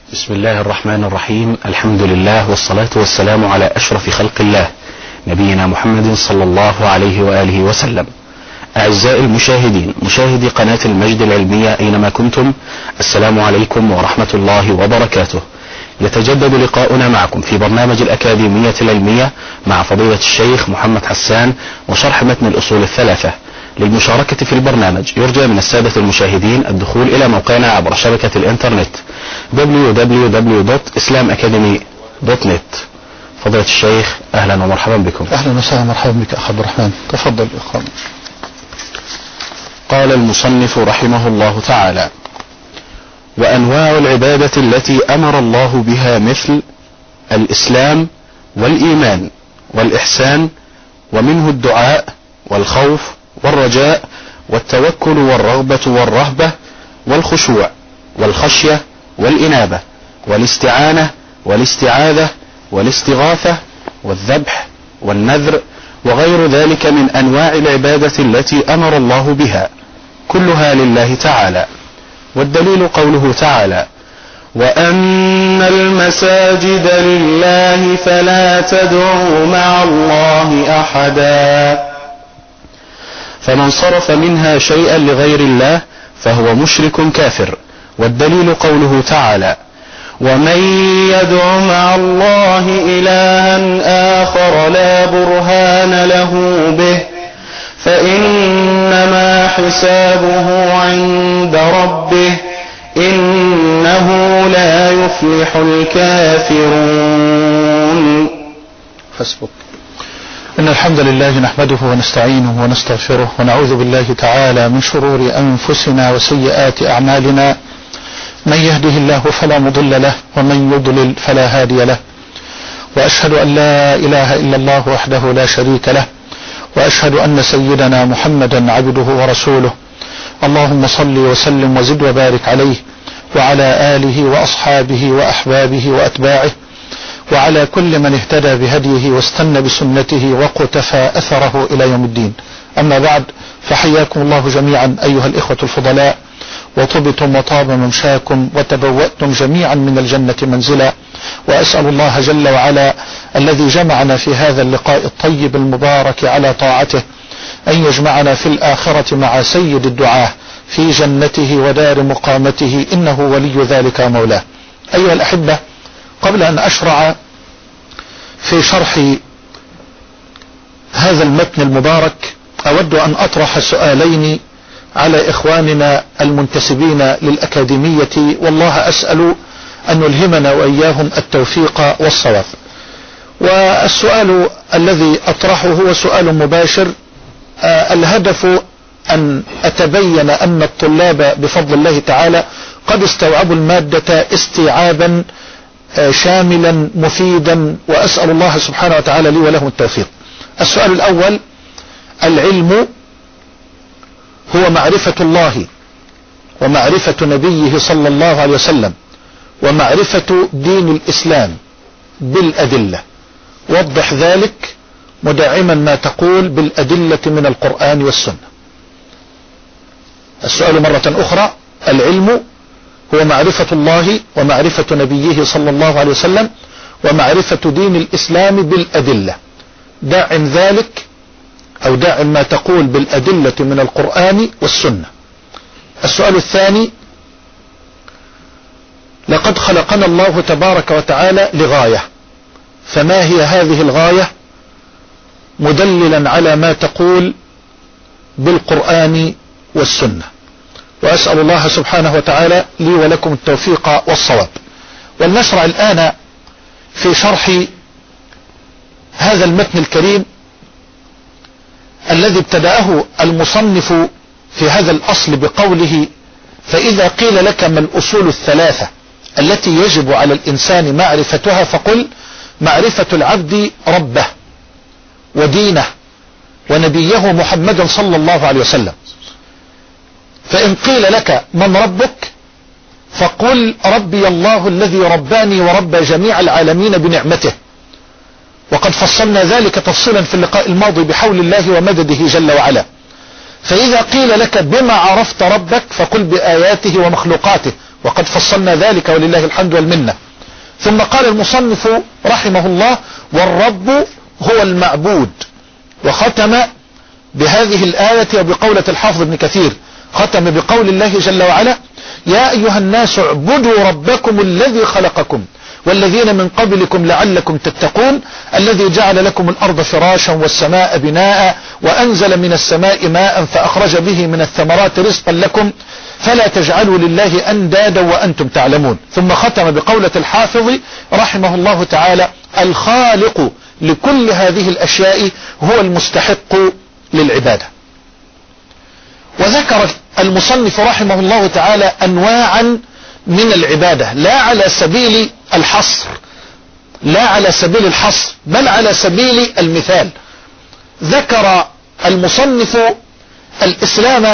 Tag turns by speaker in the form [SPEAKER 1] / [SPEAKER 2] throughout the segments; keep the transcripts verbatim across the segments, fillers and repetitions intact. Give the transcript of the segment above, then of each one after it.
[SPEAKER 1] بسم الله الرحمن الرحيم. الحمد لله والصلاة والسلام على أشرف خلق الله نبينا محمد صلى الله عليه وآله وسلم. أعزائي المشاهدين، مشاهدي قناة المجد العلمية أينما كنتم، السلام عليكم ورحمة الله وبركاته. يتجدد لقاؤنا معكم في برنامج الأكاديمية العلمية مع فضيلة الشيخ محمد حسان وشرح متن الأصول الثلاثة. للمشاركة في البرنامج يرجى من السادة المشاهدين الدخول إلى موقعنا عبر شبكة الإنترنت دبليو دبليو دبليو دوت اسلام اكاديمي دوت نت. فضيلة الشيخ أهلا ومرحبا بكم.
[SPEAKER 2] أهلا وسهلا مرحبا بك أخ عبد الرحمن، تفضل إخوان.
[SPEAKER 1] قال المصنف رحمه الله تعالى: وأنواع العبادة التي أمر الله بها مثل الإسلام والإيمان والإحسان، ومنه الدعاء والخوف والرجاء والتوكل والرغبة والرهبة والخشوع والخشية والإنابة والاستعانة والاستعاذة والاستغاثة والذبح والنذر وغير ذلك من أنواع العبادة التي أمر الله بها، كلها لله تعالى. والدليل قوله تعالى: وأن المساجد لله فلا تدعوا مع الله أحدا. فمن صرف منها شيئا لغير الله فهو مشرك كافر. والدليل قوله تعالى: ومن يدع مع الله إلها آخر لا برهان له به فإنما حسابه عند ربه إنه لا يفلح الكافرون.
[SPEAKER 2] حسبك. إن الحمد لله نحمده ونستعينه ونستغفره ونعوذ بالله تعالى من شرور أنفسنا وسيئات أعمالنا، من يهده الله فلا مضل له ومن يضلل فلا هادي له، وأشهد أن لا إله إلا الله وحده لا شريك له، وأشهد أن سيدنا محمدا عبده ورسوله. اللهم صل وسلم وزد وبارك عليه وعلى آله وأصحابه وأحبابه وأتباعه وعلى كل من اهتدى بهديه واستنى بسنته وقتفى أثره إلى يوم الدين. أما بعد، فحياكم الله جميعا أيها الإخوة الفضلاء، وطبتم وطاب ممشاكم وتبوأتم جميعا من الجنة منزلا. وأسأل الله جل وعلا الذي جمعنا في هذا اللقاء الطيب المبارك على طاعته أن يجمعنا في الآخرة مع سيد الدعاة في جنته ودار مقامته، إنه ولي ذلك مولاه. أيها الأحبة، قبل أن أشرع في شرح هذا المتن المبارك أود أن أطرح سؤالين على إخواننا المنتسبين للأكاديمية، والله أسأل أن يلهمنا وإياهم التوفيق والصواب. والسؤال الذي أطرحه هو سؤال مباشر. آه الهدف أن أتبين أن الطلاب بفضل الله تعالى قد استوعبوا المادة استيعابا آه شاملا مفيدا، وأسأل الله سبحانه وتعالى لي ولهم التوفيق. السؤال الأول: العلم هو معرفة الله ومعرفة نبيه صلى الله عليه وسلم ومعرفة دين الإسلام بالأدلة. وضح ذلك مدعما ما تقول بالأدلة من القرآن والسنة. السؤال مرة أخرى: العلم هو معرفة الله ومعرفة نبيه صلى الله عليه وسلم ومعرفة دين الإسلام بالأدلة. دع ذلك أو دع ما تقول بالأدلة من القرآن والسنة. السؤال الثاني: لقد خلقنا الله تبارك وتعالى لغاية، فما هي هذه الغاية مدللا على ما تقول بالقرآن والسنة؟ وأسأل الله سبحانه وتعالى لي ولكم التوفيق والصواب. ولنشرع الآن في شرح هذا المتن الكريم الذي ابتدأه المصنف في هذا الأصل بقوله: فإذا قيل لك ما الأصول الثلاثة التي يجب على الإنسان معرفتها فقل معرفة العبد ربه ودينه ونبيه محمد صلى الله عليه وسلم. فإن قيل لك من ربك فقل ربي الله الذي رباني وربى جميع العالمين بنعمته. وقد فصلنا ذلك تفصيلا في اللقاء الماضي بحول الله ومدده جل وعلا. فإذا قيل لك بما عرفت ربك فقل بآياته ومخلوقاته وقد فصلنا ذلك ولله الحمد والمنة. ثم قال المصنف رحمه الله: والرب هو المعبود. وختم بهذه الآية وبقولة الحافظ ابن كثير، ختم بقول الله جل وعلا: يا أيها الناس اعبدوا ربكم الذي خلقكم والذين من قبلكم لعلكم تتقون الذي جعل لكم الأرض فراشا والسماء بناء وأنزل من السماء ماء فأخرج به من الثمرات رزقا لكم فلا تجعلوا لله أندادا وأنتم تعلمون. ثم ختم بقولة الحافظ رحمه الله تعالى: الخالق لكل هذه الأشياء هو المستحق للعبادة. وذكر المصنف رحمه الله تعالى أنواعا من العبادة، لا على سبيل الحصر لا على سبيل الحصر بل على سبيل المثال. ذكر المصنف الإسلام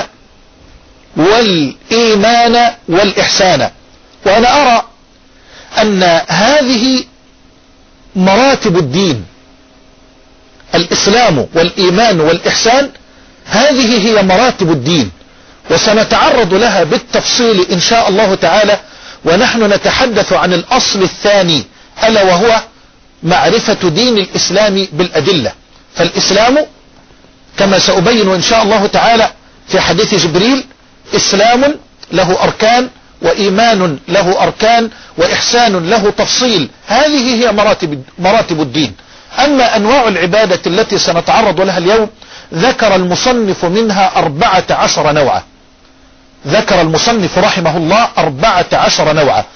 [SPEAKER 2] والإيمان والإحسان، وأنا أرى أن هذه مراتب الدين، الإسلام والإيمان والإحسان، هذه هي مراتب الدين، وسنتعرض لها بالتفصيل إن شاء الله تعالى، ونحن نتحدث عن الأصل الثاني ألا وهو معرفة دين الإسلام بالأدلة. فالإسلام كما سأبين إن شاء الله تعالى في حديث جبريل إسلام له أركان، وإيمان له أركان، وإحسان له تفصيل. هذه هي مراتب, مراتب الدين. أما أنواع العبادة التي سنتعرض لها اليوم ذكر المصنف منها أربعة عشر نوعا. ذكر المصنف رحمه الله أربعة عشر نوعا.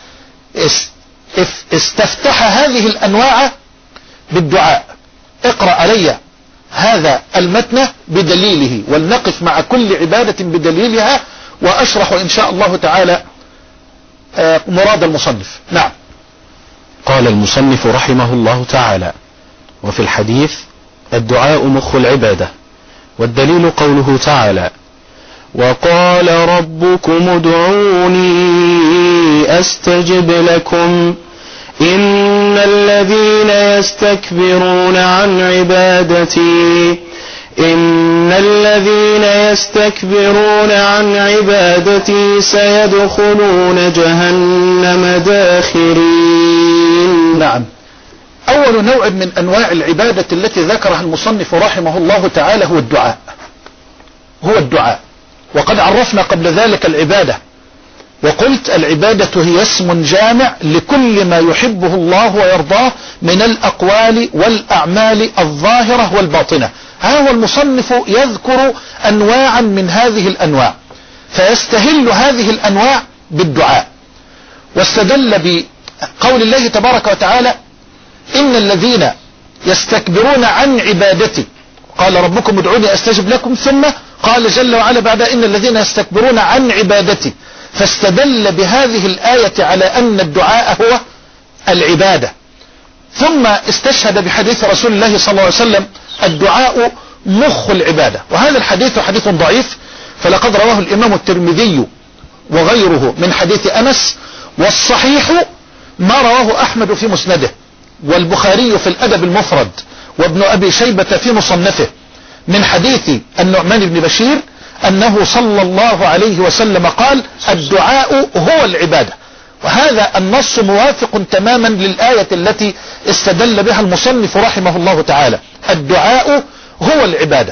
[SPEAKER 2] استفتح هذه الأنواع بالدعاء. اقرأ علي هذا المتن بدليله، ولنقف مع كل عبادة بدليلها، وأشرح إن شاء الله تعالى مراد المصنف. نعم.
[SPEAKER 1] قال المصنف رحمه الله تعالى: وفي الحديث: الدعاء مخ العبادة. والدليل قوله تعالى: وقال ربكم ادعوني أستجب لكم إن الذين يستكبرون عن عبادتي إن الذين يستكبرون عن عبادتي سيدخلون جهنم داخرين.
[SPEAKER 2] نعم. أول نوع من أنواع العبادة التي ذكرها المصنف رحمه الله تعالى هو الدعاء. هو الدعاء. وقد عرفنا قبل ذلك العبادة، وقلت العبادة هي اسم جامع لكل ما يحبه الله ويرضاه من الأقوال والأعمال الظاهرة والباطنة. ها هو المصنف يذكر أنواعا من هذه الأنواع، فيستهل هذه الأنواع بالدعاء، واستدل بقول الله تبارك وتعالى: إن الذين يستكبرون عن عبادتي قال ربكم ادعوني أستجب لكم، ثم قال جل وعلا بعد: إن الذين يستكبرون عن عبادتي. فاستدل بهذه الآية على أن الدعاء هو العبادة. ثم استشهد بحديث رسول الله صلى الله عليه وسلم: الدعاء مخ العبادة. وهذا الحديث حديث ضعيف، فلقد رواه الإمام الترمذي وغيره من حديث أنس، والصحيح ما رواه أحمد في مسنده، والبخاري في الأدب المفرد، وابن أبي شيبة في مصنفه، من حديث النعمان بن بشير أنه صلى الله عليه وسلم قال: الدعاء هو العبادة. وهذا النص موافق تماما للآية التي استدل بها المصنف رحمه الله تعالى. الدعاء هو العبادة.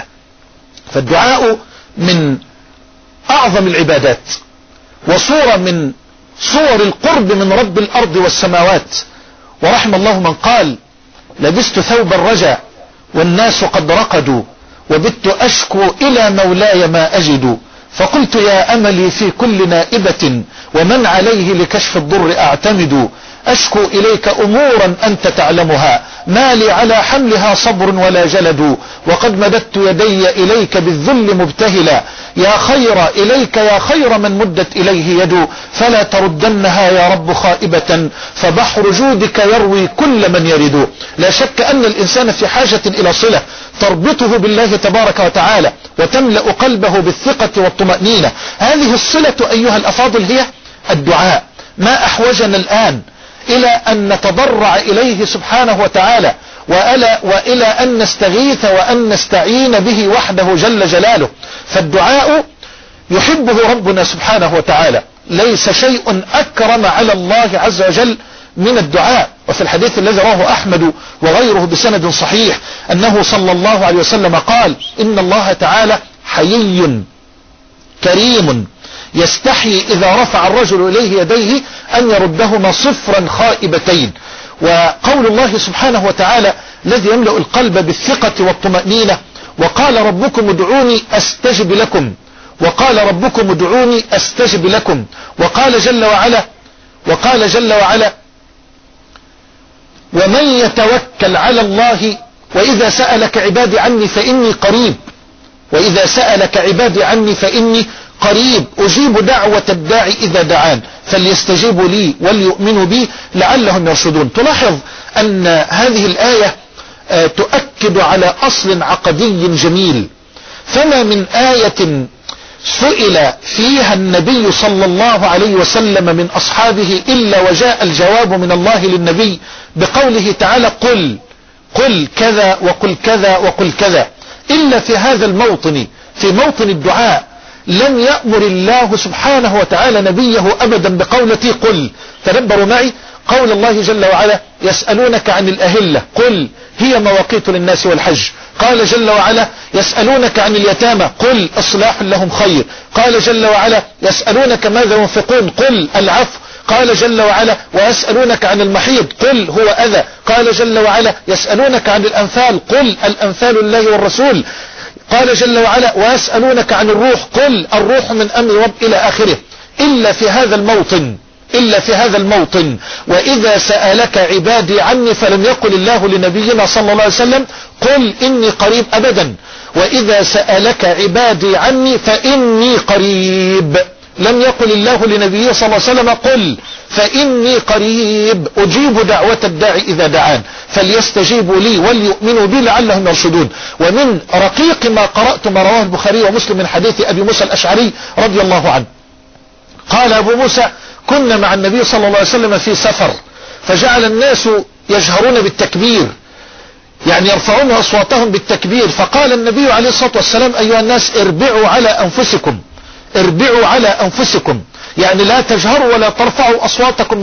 [SPEAKER 2] فالدعاء من أعظم العبادات، وصورة من صور القرب من رب الأرض والسماوات. ورحم الله من قال: لبست ثوب الرجا والناس قد رقدوا وبت أشكو إلى مولاي ما أجد فقلت يا أملي في كل نائبة ومن عليه لكشف الضر أعتمد أشكو إليك أمورا أنت تعلمها ما لي على حملها صبر ولا جلد وقد مددت يدي إليك بالذل مبتهلا يا خير إليك يا خير من مدت إليه يد فلا تردنها يا رب خائبة فبحر جودك يروي كل من يرد. لا شك أن الإنسان في حاجة إلى صلة تربطه بالله تبارك وتعالى وتملأ قلبه بالثقة والطمأنينة. هذه الصلة أيها الأفاضل هي الدعاء. ما أحوجنا الآن إلى أن نتضرع إليه سبحانه وتعالى وإلى, وإلى أن نستغيث وأن نستعين به وحده جل جلاله. فالدعاء يحبه ربنا سبحانه وتعالى ليس شيء أكرم على الله عز وجل من الدعاء. وفي الحديث الذي رواه أحمد وغيره بسند صحيح أنه صلى الله عليه وسلم قال إن الله تعالى حيي كريم يستحي إذا رفع الرجل إليه يديه أن يردهما صفرا خائبتين. وقول الله سبحانه وتعالى الذي يملأ القلب بالثقة والطمأنينة وقال ربكم ادعوني أستجب لكم، وقال ربكم ادعوني أستجب لكم، وقال جل وعلا وقال جل وعلا ومن يتوكل على الله وإذا سألك عبادي عني فإني قريب وإذا سألك عبادي عني فإني قريب أجيب دعوة الداعي إذا دعان فليستجيبوا لي وليؤمنوا بي لعلهم يرشدون. تلاحظ أن هذه الآية تؤكد على أصل عقدي جميل. فما من آية سئل فيها النبي صلى الله عليه وسلم من أصحابه إلا وجاء الجواب من الله للنبي بقوله تعالى قل قل كذا وقل كذا وقل كذا، إلا في هذا الموطن في موطن الدعاء لم يأمر الله سبحانه وتعالى نبيه أبدا بقولة قل. تدبروا معي قول الله جل وعلا يسألونك عن الأهلة قل هي مواقيت للناس والحج. قال جل وعلا يسألونك عن اليتامى قل إصلاح لهم خير. قال جل وعلا يسألونك ماذا ينفقون قل العفو. قال جل وعلا ويسألونك عن المحيض قل هو أذى. قال جل وعلا يسألونك عن الأنفال قل الأنفال الله والرسول. قال جل وعلا ويسألونك عن الروح قل الروح من أمر رب إلى آخره. إلا في هذا الموطن إلا في هذا الموطن وإذا سألك عبادي عني فلم يقل الله لنبينا صلى الله عليه وسلم قل إني قريب أبدا. وإذا سألك عبادي عني فإني قريب لم يقل الله لنبيه صلى الله عليه وسلم قل فإني قريب أجيب دعوة الداعي إذا دعان فليستجيبوا لي وليؤمنوا بي لعلهم يرشدون. ومن رقيق ما قرأت ما رواه البخاري ومسلم من حديث أبي موسى الأشعري رضي الله عنه قال أبو موسى كنا مع النبي صلى الله عليه وسلم في سفر فجعل الناس يجهرون بالتكبير يعني يرفعون أصواتهم بالتكبير فقال النبي عليه الصلاة والسلام أيها الناس اربعوا على أنفسكم اربعوا على أنفسكم يعني لا تجهروا ولا ترفعوا أصواتكم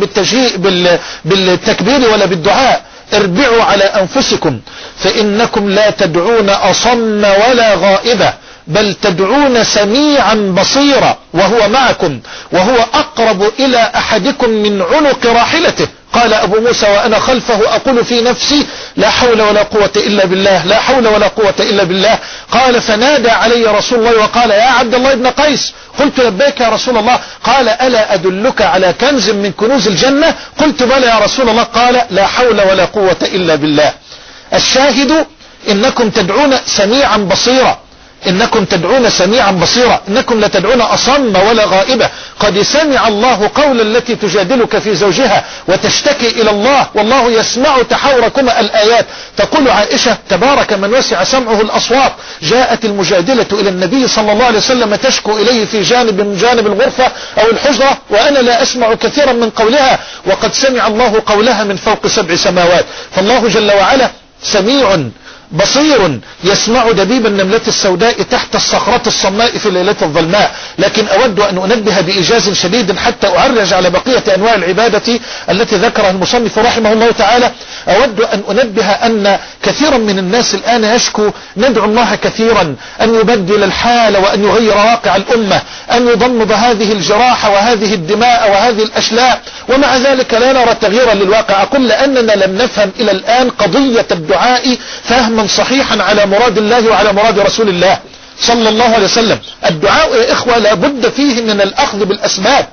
[SPEAKER 2] بالتكبير ولا بالدعاء اربعوا على أنفسكم فإنكم لا تدعون أصم ولا غائبة بل تدعون سميعا بصيرا وهو معكم وهو أقرب إلى أحدكم من عنق راحلته. قال أبو موسى وأنا خلفه أقول في نفسي لا حول ولا قوة إلا بالله لا حول ولا قوة إلا بالله. قال فنادى علي رسول الله وقال يا عبد الله بن قيس قلت لبيك يا رسول الله. قال ألا أدلك على كنز من كنوز الجنة قلت بلى يا رسول الله. قال لا حول ولا قوة إلا بالله. الشاهد إنكم تدعون سميعا بصيرا إنكم تدعون سميعا بصيرا إنكم لا تدعون أصم ولا غائبة. قد سمع الله قول التي تجادلك في زوجها وتشتكي إلى الله والله يسمع تحاوركما الآيات. تقول عائشة تبارك من وسع سمعه الأصوات جاءت المجادلة إلى النبي صلى الله عليه وسلم تشكو إليه في جانب من جانب الغرفة أو الحجرة وأنا لا أسمع كثيرا من قولها وقد سمع الله قولها من فوق سبع سماوات. فالله جل وعلا سميع بصير يسمع دبيب النملة السوداء تحت الصخرة الصماء في الليلة الظلماء. لكن أود أن أنبه بإيجاز شديد حتى أعرج على بقية أنواع العبادة التي ذكرها المصنف رحمه الله تعالى. أود أن أنبه أن كثيرا من الناس الآن يشكو ندعو الله كثيرا أن يبدل الحال وأن يغير واقع الأمة أن يضمد هذه الجراح وهذه الدماء وهذه الأشلاء ومع ذلك لا نرى تغييرا للواقع. أقول لأننا لم نفهم إلى الآن قضية الدعاء فهما صحيحا على مراد الله وعلى مراد رسول الله صلى الله عليه وسلم. الدعاء يا إخوة لابد فيه من الأخذ بالأسباب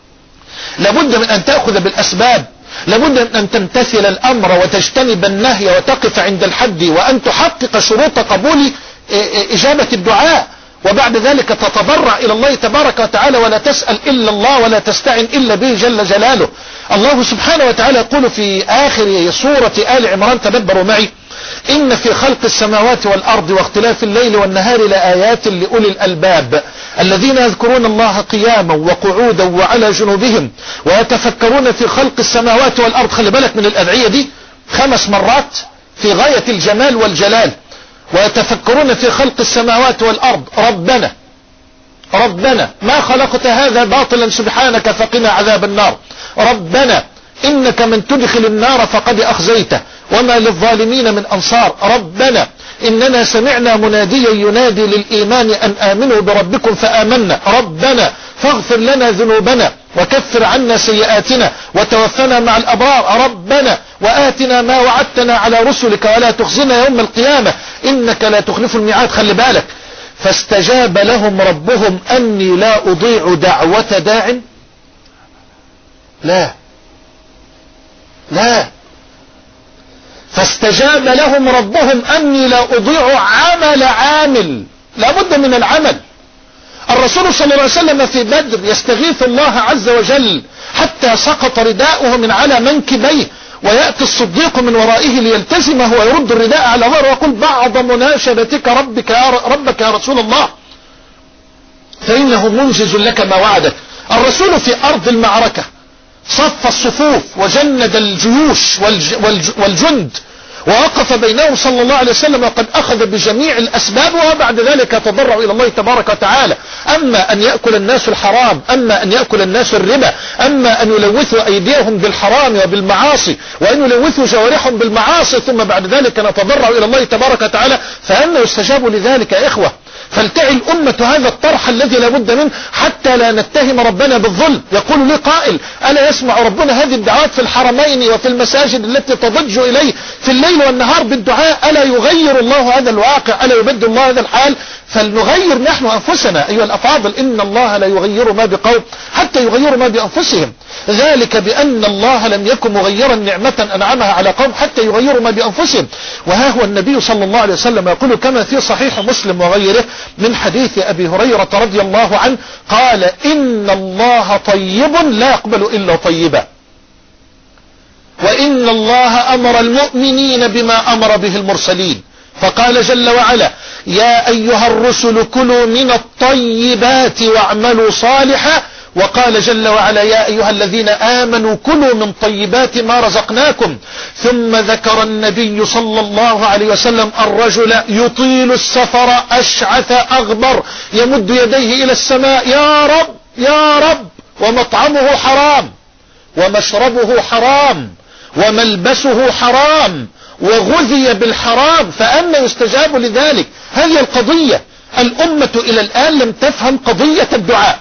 [SPEAKER 2] لابد من أن تأخذ بالأسباب لابد من أن تمتثل الأمر وتجتنب النهي وتقف عند الحد وأن تحقق شروط قبول إجابة الدعاء وبعد ذلك تتضرع إلى الله تبارك وتعالى ولا تسأل إلا الله ولا تستعن إلا به جل جلاله. الله سبحانه وتعالى يقول في آخر سورة آل عمران تدبروا معي إن في خلق السماوات والأرض واختلاف الليل والنهار لآيات لأولي الألباب الذين يذكرون الله قياما وقعودا وعلى جنوبهم ويتفكرون في خلق السماوات والأرض. خلي بالك من الأدعية دي خمس مرات في غاية الجمال والجلال. ويتفكرون في خلق السماوات والأرض ربنا ربنا ما خلقت هذا باطلا سبحانك فقنا عذاب النار. ربنا إنك من تدخل النار فقد أخزيته وما للظالمين من أنصار. ربنا إننا سمعنا مناديا ينادي للإيمان أن آمنوا بربكم فآمنا. ربنا فاغفر لنا ذنوبنا وكفر عنا سيئاتنا وتوفنا مع الأبرار. ربنا وآتنا ما وعدتنا على رسلك ولا تخزنا يوم القيامة إنك لا تخلف الميعاد. خلي بالك، فاستجاب لهم ربهم أني لا أضيع دعوة داع. لا لا فاستجاب لهم ربهم أني لا أضيع عمل عامل. لا بد من العمل. الرسول صلى الله عليه وسلم في بدر يستغيث الله عز وجل حتى سقط رداؤه من على منكبيه، ويأتي الصديق من ورائه ليلتزمه ويرد الرداء على ظهره ويقول بعض مناشدتك ربك يا ربك يا رسول الله فإنه منجز لك ما وعدك. الرسول في أرض المعركة صف الصفوف وجند الجيوش والج والج والجند ووقف بينهم صلى الله عليه وسلم وقد أخذ بجميع الأسباب، وبعد ذلك تضرعوا إلى الله تبارك وتعالى. أما أن يأكل الناس الحرام، أما أن يأكل الناس الربا، أما أن يلوثوا أيديهم بالحرام وبالمعاصي، وأن يلوثوا جوارحهم بالمعاصي، ثم بعد ذلك نتضرع إلى الله تبارك وتعالى، فأن يستجاب لذلك يا إخوة. فلتعي الأمة هذا الطرح الذي لا بد منه حتى لا نتهم ربنا بالظلم. يقول لي قائل: ألا يسمع ربنا هذه الدعوات في الحرمين وفي المساجد التي تضج إليه في الليل والنهار بالدعاء؟ ألا يغير الله هذا الواقع؟ ألا يبدل الله هذا الحال؟ فلنغير نحن أنفسنا أيها الأفاضل. إن الله لا يغير ما بقوم حتى يغيروا ما بأنفسهم، ذلك بأن الله لم يكن مغيرا نعمة أنعمها على قوم حتى يغيروا ما بأنفسهم. وها هو النبي صلى الله عليه وسلم يقول كما في صحيح مسلم وغيره من حديث أبي هريرة رضي الله عنه قال: إن الله طيب لا يقبل إلا طيبا، وإن الله أمر المؤمنين بما أمر به المرسلين، فقال جل وعلا: يا أيها الرسل كلوا من الطيبات واعملوا صالحا، وقال جل وعلا: يا أيها الذين آمنوا كلوا من طيبات ما رزقناكم. ثم ذكر النبي صلى الله عليه وسلم الرجل يطيل السفر أشعث أغبر يمد يديه إلى السماء: يا رب يا رب، ومطعمه حرام ومشربه حرام وملبسه حرام وغذي بالحرام، فأنا يستجاب لذلك؟ هذه القضية. الأمة إلى الآن لم تفهم قضية الدعاء،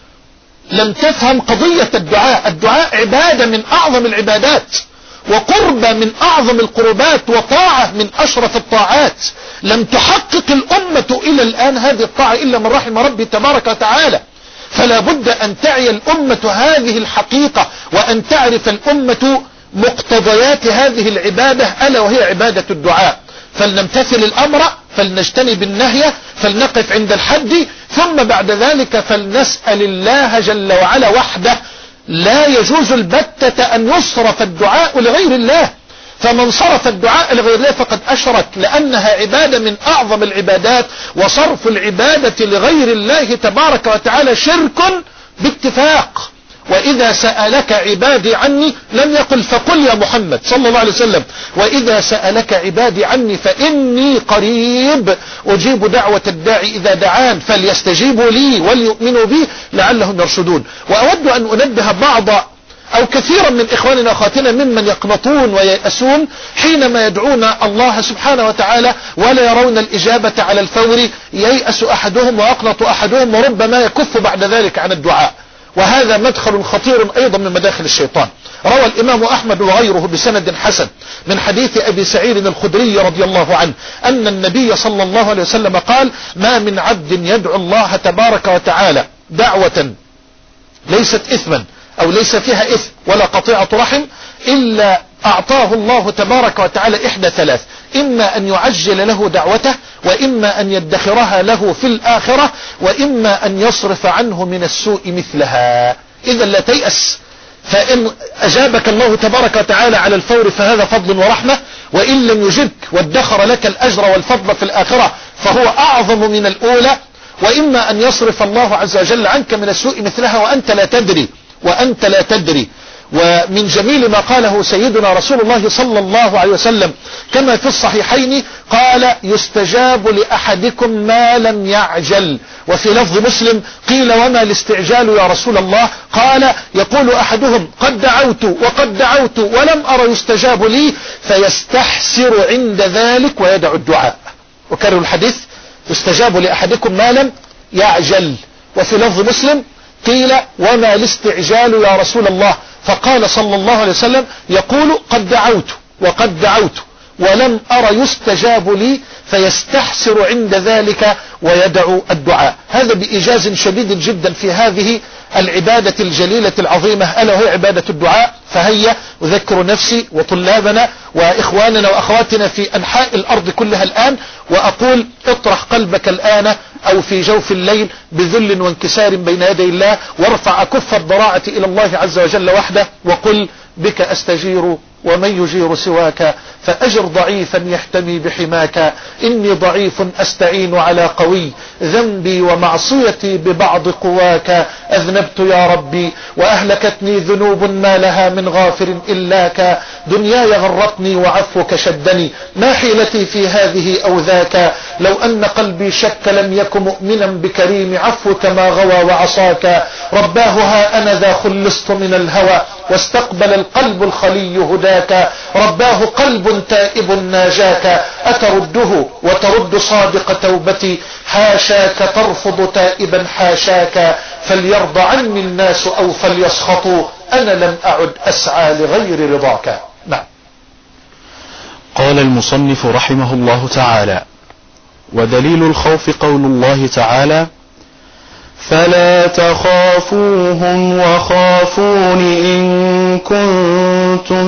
[SPEAKER 2] لم تفهم قضية الدعاء. الدعاء عبادة من أعظم العبادات، وقربة من أعظم القربات، وطاعة من أشرف الطاعات. لم تحقق الأمة إلى الآن هذه الطاعة إلا من رحم ربي تبارك وتعالى. فلا بد أن تعي الأمة هذه الحقيقة، وأن تعرف الأمة مقتضيات هذه العبادة، ألا وهي عبادة الدعاء. فلنمتثل الأمر، فلنجتنب النهي، فلنقف عند الحد، ثم بعد ذلك فلنسأل الله جل وعلا وحده. لا يجوز البتة أن يصرف الدعاء لغير الله، فمن صرف الدعاء لغير الله فقد أشرك، لأنها عبادة من أعظم العبادات، وصرف العبادة لغير الله تبارك وتعالى شرك باتفاق. وإذا سألك عبادي عني، لم يقل فقل يا محمد صلى الله عليه وسلم: وإذا سألك عبادي عني فإني قريب أجيب دعوة الداعي إذا دعان فليستجيبوا لي وليؤمنوا بي لعلهم يرشدون. وأود أن أنبه بعض أو كثيرا من إخواننا وأخواتنا ممن يقنطون ويأسون حينما يدعون الله سبحانه وتعالى ولا يرون الإجابة على الفور، ييأس أحدهم ويقنط أحدهم، وربما يكف بعد ذلك عن الدعاء. وهذا مدخل خطير أيضا من مداخل الشيطان. روى الإمام أحمد وغيره بسند حسن من حديث أبي سعيد الخدري رضي الله عنه أن النبي صلى الله عليه وسلم قال: ما من عبد يدعو الله تبارك وتعالى دعوة ليست إثما أو ليس فيها إثم ولا قطيعة رحم إلا أعطاه الله تبارك وتعالى إحدى ثلاث: إما أن يعجل له دعوته، وإما أن يدخرها له في الآخرة، وإما أن يصرف عنه من السوء مثلها. إذا لا تيأس، فإن أجابك الله تبارك وتعالى على الفور فهذا فضل ورحمة، وإن لم يجبك وادخر لك الأجر والفضل في الآخرة فهو أعظم من الأولى. وإما أن يصرف الله عز وجل عنك من السوء مثلها وأنت لا تدري وأنت لا تدري ومن جميل ما قاله سيدنا رسول الله صلى الله عليه وسلم كما في الصحيحين قال يستجاب لأحدكم ما لم يعجل. وفي لفظ مسلم قيل وما الاستعجال يا رسول الله؟ قال يقول أحدهم قد دعوت وقد دعوت ولم أر يستجاب لي فيستحسر عند ذلك ويدع الدعاء. وكرر الحديث يستجاب لأحدكم ما لم يعجل. وفي لفظ مسلم قيل وما الاستعجال يا رسول الله؟ فقال صلى الله عليه وسلم يقول قد دعوت وقد دعوت ولم أر يستجاب لي فيستحسر عند ذلك ويدعو الدعاء. هذا بإيجاز شديد جدا في هذه العبادة الجليلة العظيمة ألا وهي عبادة الدعاء. فهيا أذكر نفسي وطلابنا وإخواننا وأخواتنا في أنحاء الأرض كلها الآن وأقول اطرح قلبك الآن أو في جوف الليل بذل وانكسار بين يدي الله وارفع كف الضراعة إلى الله عز وجل وحده وقل بك أستجير ومن يجير سواك فأجر ضعيفا يحتمي بحماك إني ضعيف أستعين على قوي ذنبي ومعصيتي ببعض قواك أذنبت يا ربي وأهلكتني ذنوب ما لها من غافر إلاك دنياي غرتني وعفوك شدني ما حيلتي في هذه أو ذاك لو أن قلبي شك لم يك مؤمنا بكريم عفوك ما غوى وعصاك رباه ها أنا ذا خلصت من الهوى واستقبل القلب الخلي هداك رباه قلب تائب ناجاك أترده وترد صادق توبتي حاشاك ترفض تائبا حاشاك فليرضى عني الناس أو فليسخطوا أنا لم أعد أسعى لغير رضاك. نعم.
[SPEAKER 1] قال المصنف رحمه الله تعالى ودليل الخوف قول الله تعالى فلا تخافوهم وخافون إن كنتم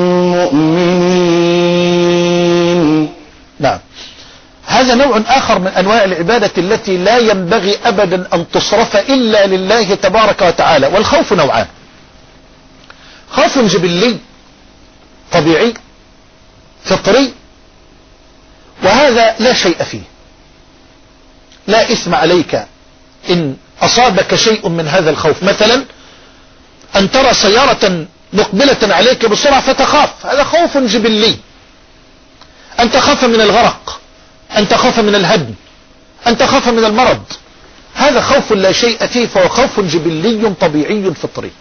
[SPEAKER 1] مؤمنين.
[SPEAKER 2] نعم. هذا نوع آخر من أنواع العبادة التي لا ينبغي أبدا أن تصرف إلا لله تبارك وتعالى. والخوف نوعان: خوف جبلي طبيعي فطري وهذا لا شيء فيه، لا إثم عليك إن أصابك شيء من هذا الخوف. مثلا أن ترى سيارة مقبلة عليك بسرعة فتخاف، هذا خوف جبلي. أن تخاف من الغرق، أن تخاف من الهدم، أن تخاف من المرض، هذا خوف لا شيء فيه فهو خوف جبلي طبيعي فطري.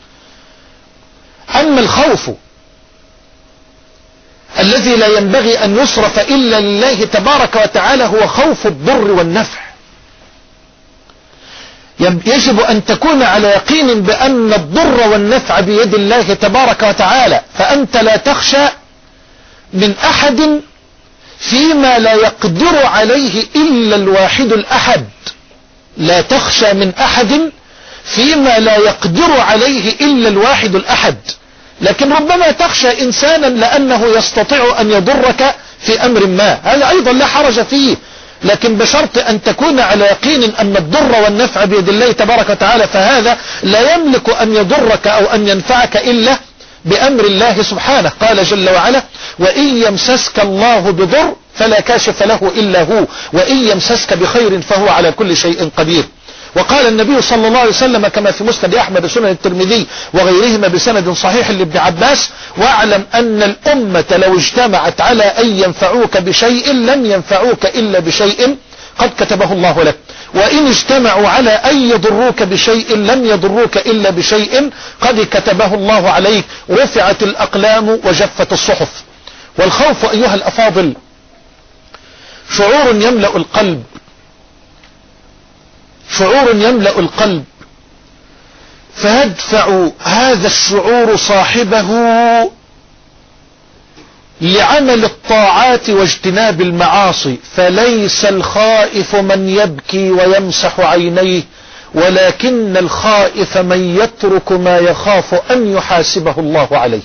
[SPEAKER 2] أما الخوف الذي لا ينبغي أن يصرف إلا لله تبارك وتعالى هو خوف الضر والنفع. يجب أن تكون على يقين بأن الضر والنفع بيد الله تبارك وتعالى، فأنت لا تخشى من أحد فيما لا يقدر عليه إلا الواحد الأحد. لا تخشى من أحد فيما لا يقدر عليه إلا الواحد الأحد، لكن ربما تخشى إنسانا لأنه يستطيع أن يضرك في أمر ما، هذا أيضا لا حرج فيه، لكن بشرط أن تكون على يقين أن الضر والنفع بيد الله تبارك وتعالى، فهذا لا يملك أن يضرك أو أن ينفعك إلا بأمر الله سبحانه. قال جل وعلا وإن يمسسك الله بضر فلا كاشف له إلا هو وإن يمسسك بخير فهو على كل شيء قدير. وقال النبي صلى الله عليه وسلم كما في مسند أحمد سنن الترمذي وغيرهما بسند صحيح لابن عباس واعلم أن الأمة لو اجتمعت على أن ينفعوك بشيء لم ينفعوك إلا بشيء قد كتبه الله لك وإن اجتمعوا على أن يضروك بشيء لم يضروك إلا بشيء قد كتبه الله عليك رفعت الأقلام وجفت الصحف. والخوف أيها الأفاضل شعور يملأ القلب، شعور يملأ القلب فيدفع هذا الشعور صاحبه لعمل الطاعات واجتناب المعاصي. فليس الخائف من يبكي ويمسح عينيه ولكن الخائف من يترك ما يخاف أن يحاسبه الله عليه.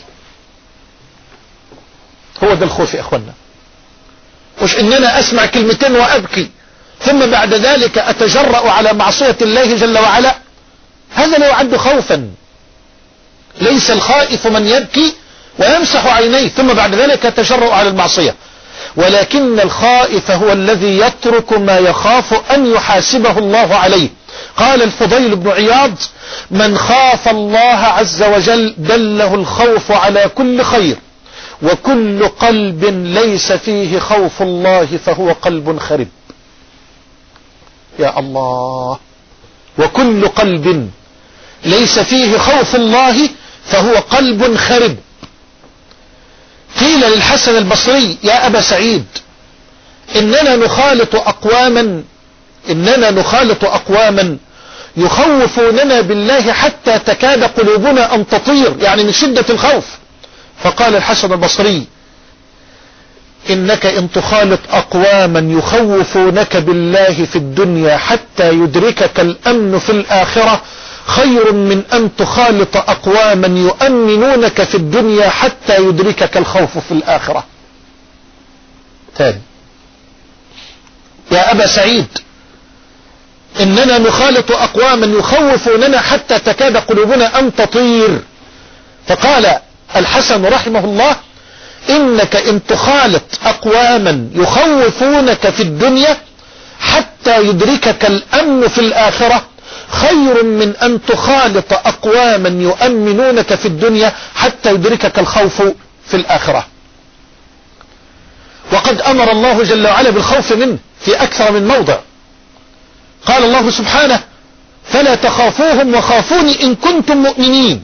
[SPEAKER 2] هو ده الخوف يا أخوانا، مش إننا أسمع كلمتين وأبكي ثم بعد ذلك أتجرأ على معصية الله جل وعلا، هذا لا يعد خوفا. ليس الخائف من يبكي ويمسح عينيه ثم بعد ذلك يتجرأ على المعصية، ولكن الخائف هو الذي يترك ما يخاف أن يحاسبه الله عليه. قال الفضيل بن عياض: من خاف الله عز وجل دله الخوف على كل خير، وكل قلب ليس فيه خوف الله فهو قلب خرب. يا الله، وكل قلب ليس فيه خوف الله فهو قلب خرب. قيل للحسن البصري: يا أبا سعيد، إننا نخالط أقواما إننا نخالط أقواما يخوفوننا بالله حتى تكاد قلوبنا أن تطير، يعني من شدة الخوف. فقال الحسن البصري: إنك إن تخالط أقواما يخوفونك بالله في الدنيا حتى يدركك الأمن في الآخرة خير من أن تخالط أقواما يؤمنونك في الدنيا حتى يدركك الخوف في الآخرة. تاني: يا أبا سعيد، إننا نخالط أقواما يخوفوننا حتى تكاد قلوبنا أن تطير. فقال الحسن رحمه الله: إنك إن تخالط أقواما يخوفونك في الدنيا حتى يدركك الأمن في الآخرة خير من أن تخالط أقواما يؤمنونك في الدنيا حتى يدركك الخوف في الآخرة. وقد أمر الله جل وعلا بالخوف منه في أكثر من موضع. قال الله سبحانه: فلا تخافوهم وخافوني إن كنتم مؤمنين.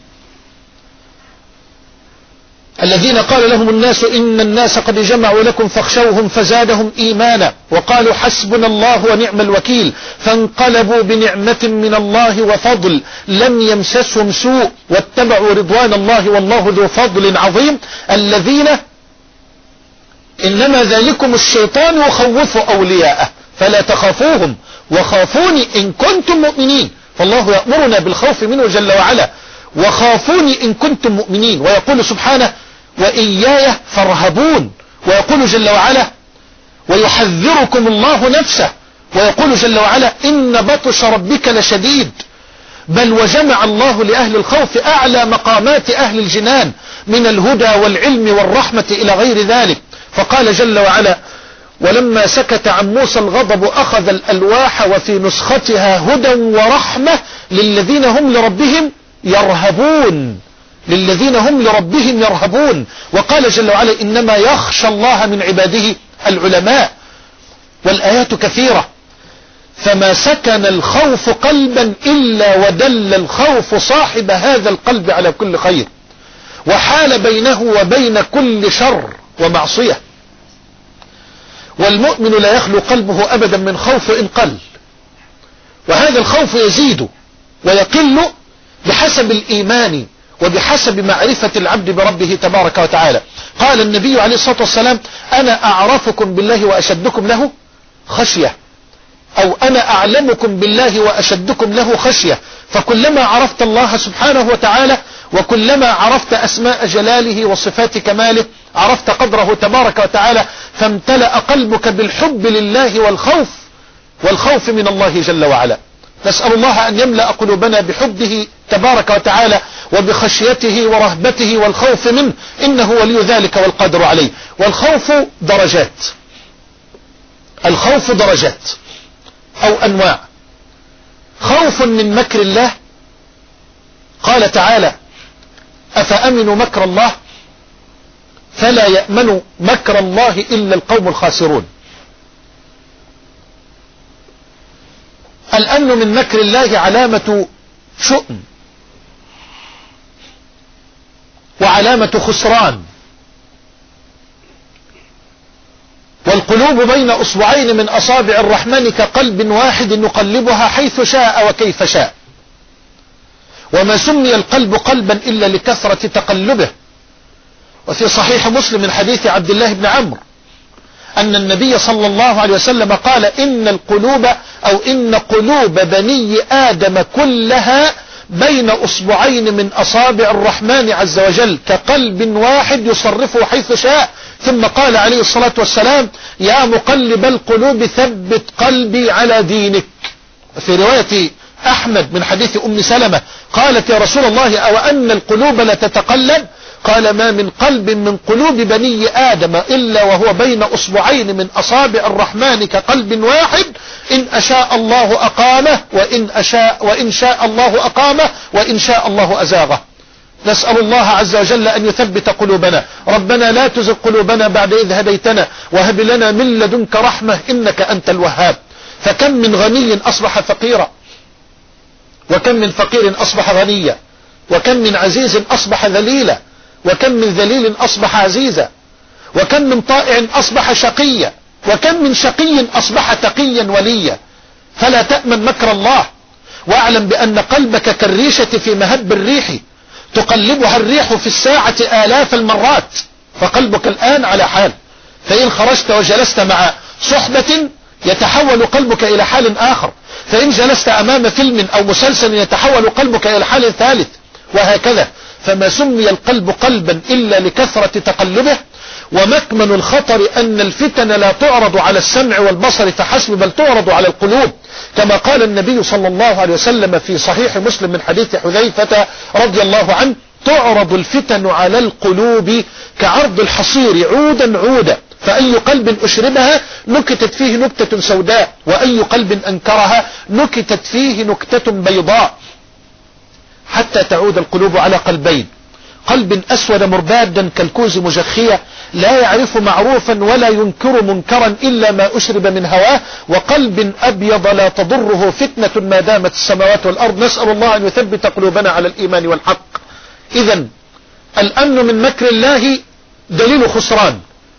[SPEAKER 2] الذين قال لهم الناس إن الناس قد جمعوا لكم فاخشوهم فزادهم إيمانا وقالوا حسبنا الله ونعم الوكيل فانقلبوا بنعمة من الله وفضل لم يمسسهم سوء واتبعوا رضوان الله والله ذو فضل عظيم. الذين إنما ذلكم الشيطان يخوف أولياءه فلا تخافوهم وخافوني إن كنتم مؤمنين. فالله يأمرنا بالخوف منه جل وعلا: وخافوني إن كنتم مؤمنين. ويقول سبحانه: وإياي فارهبون. ويقول جل وعلا: ويحذركم الله نفسه. ويقول جل وعلا: إن بطش ربك لشديد. بل وجمع الله لأهل الخوف أعلى مقامات أهل الجنان من الهدى والعلم والرحمة إلى غير ذلك. فقال جل وعلا: ولما سكت عن موسى الغضب أخذ الألواح وفي نسختها هدى ورحمة للذين هم لربهم يرهبون للذين هم لربهم يرهبون. وقال جل وعلا: إنما يخشى الله من عباده العلماء. والآيات كثيرة. فما سكن الخوف قلبا إلا ودل الخوف صاحب هذا القلب على كل خير وحال بينه وبين كل شر ومعصية. والمؤمن لا يخلو قلبه أبدا من خوف إن قل، وهذا الخوف يزيد ويقل بحسب الإيمان وبحسب معرفة العبد بربه تبارك وتعالى. قال النبي عليه الصلاة والسلام: أنا أعرفكم بالله وأشدكم له خشية، أو أنا أعلمكم بالله وأشدكم له خشية. فكلما عرفت الله سبحانه وتعالى وكلما عرفت أسماء جلاله وصفات كماله عرفت قدره تبارك وتعالى، فامتلأ قلبك بالحب لله والخوف والخوف من الله جل وعلا. نسأل الله أن يملأ قلوبنا بحبه تبارك وتعالى وبخشيته ورهبته والخوف منه، إنه ولي ذلك والقادر عليه. والخوف درجات الخوف درجات أو أنواع. خوف من مكر الله، قال تعالى: أفأمنوا مكر الله فلا يأمن مكر الله إلا القوم الخاسرون. الأمن من مكر الله علامة شؤم وعلامة خسران. والقلوب بين أصبعين من أصابع الرحمن كقلب واحد يقلبها حيث شاء وكيف شاء. وما سمي القلب قلبا إلا لكثرة تقلبه. وفي صحيح مسلم من حديث عبد الله بن عمرو أن النبي صلى الله عليه وسلم قال: إن القلوب أو إن قلوب بني آدم كلها بين أصبعين من أصابع الرحمن عز وجل كقلب واحد يصرفه حيث شاء. ثم قال عليه الصلاة والسلام: يا مقلب القلوب ثبت قلبي على دينك. في رواية أحمد من حديث أم سلمة قالت: يا رسول الله، أو أن القلوب لا تتقلب؟ قال ما من قلب من قلوب بني آدم إلا وهو بين أصبعين من أصابع الرحمن كقلب واحد، إن أشاء الله أقامه وإن, أشاء وإن شاء الله أقامه وإن شاء الله أزاغه. نسأل الله عز وجل أن يثبت قلوبنا. ربنا لا تزغ قلوبنا بعد إذ هديتنا وهب لنا من لدنك رحمة إنك أنت الوهاب. فكم من غني أصبح فقيرا، وكم من فقير أصبح غنيا، وكم من عزيز أصبح ذليلا، وكم من ذليل أصبح عزيزا، وكم من طائع أصبح شقيا، وكم من شقي أصبح تقيا وليا. فلا تأمن مكر الله، واعلم بأن قلبك كالريشة في مهب الريح تقلبها الريح في الساعة آلاف المرات، فقلبك الآن على حال، فإن خرجت وجلست مع صحبة يتحول قلبك إلى حال آخر، فإن جلست أمام فيلم أو مسلسل يتحول قلبك إلى حال ثالث، وهكذا. فما سمي القلب قلبا إلا لكثرة تقلبه. ومكمن الخطر أن الفتن لا تعرض على السمع والبصر فحسب، بل تعرض على القلوب، كما قال النبي صلى الله عليه وسلم في صحيح مسلم من حديث حذيفة رضي الله عنه: تعرض الفتن على القلوب كعرض الحصير عودا عودا، فأي قلب أشربها نكتت فيه نكتة سوداء، وأي قلب أنكرها نكتت فيه نكتة بيضاء، حتى تعود القلوب على قلبين: قلب أسود مربادا كالكوز مجخية لا يعرف معروفا ولا ينكر منكرا إلا ما أشرب من هواه، وقلب أبيض لا تضره فتنة ما دامت السماوات والأرض. نسأل الله أن يثبت قلوبنا على الإيمان والحق. إذن الأمن من مكر الله دليل خسران.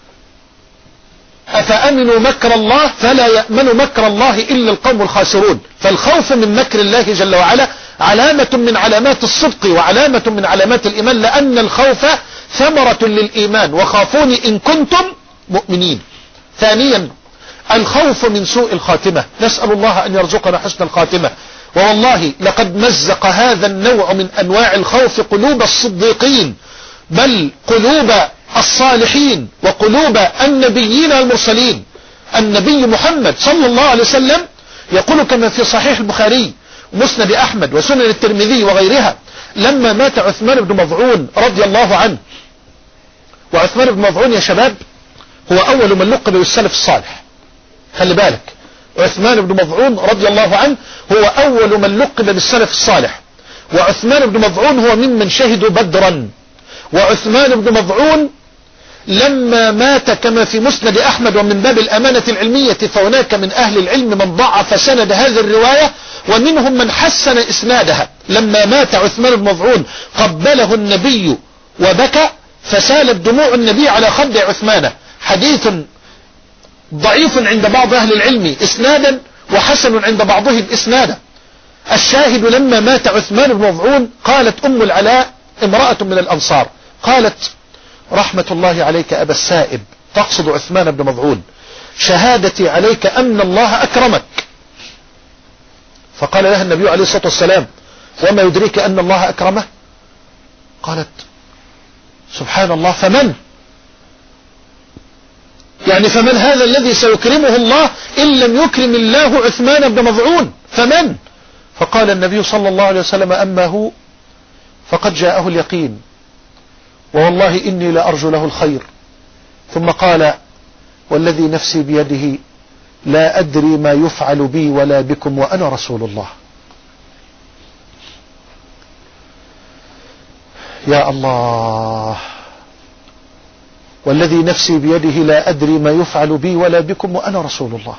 [SPEAKER 2] أفأمنوا مكر الله فلا يأمن مكر الله إلا القوم الخاسرون. فالخوف من مكر الله جل وعلا علامة من علامات الصدق وعلامة من علامات الإيمان، لأن الخوف ثمرة للإيمان، وخافوني إن كنتم مؤمنين. ثانيا الخوف من سوء الخاتمة، نسأل الله أن يرزقنا حسن الخاتمة. ووالله لقد مزق هذا النوع من أنواع الخوف قلوب الصديقين، بل قلوب الصالحين وقلوب النبيين المرسلين. النبي محمد صلى الله عليه وسلم يقول كما في صحيح البخاري مسند أحمد وسنن الترمذي وغيرها: لما مات عثمان بن مظعون رضي الله عنه، وعثمان بن مظعون يا شباب هو أول من لقب بالسلف الصالح. خلي بالك، عثمان بن مظعون رضي الله عنه هو أول من لقب بالسلف الصالح، وعثمان بن مظعون هو ممن شهدوا بدرا. وعثمان بن مظعون لما مات كما في مسند أحمد، ومن باب الأمانة العلمية فهناك من أهل العلم من ضعف سند هذه الرواية ومنهم من حسن إسنادها. لما مات عثمان بن مظعون قبله النبي وبكى، فسالت دموع النبي على خد عثمان. حديث ضعيف عند بعض أهل العلم إسنادا وحسن عند بعضهم إسنادا. الشاهد لما مات عثمان بن مظعون قالت أم العلاء امرأة من الأنصار، قالت: رحمة الله عليك أبا السائب، تقصد عثمان بن مظعون، شهادتي عليك أن الله أكرمك. فقال لها النبي عليه الصلاة والسلام: وما يدريك أن الله أكرمه؟ قالت: سبحان الله، فمن؟ يعني فمن هذا الذي سيكرمه الله إن لم يكرم الله عثمان بن مظعون؟ فمن؟ فقال النبي صلى الله عليه وسلم: أما هو فقد جاءه اليقين، ووالله إني لأرجو له الخير. ثم قال: والذي نفسي بيده لا أدري ما يفعل بي ولا بكم وأنا رسول الله. يا الله، والذي نفسي بيده لا أدري ما يفعل بي ولا بكم وأنا رسول الله.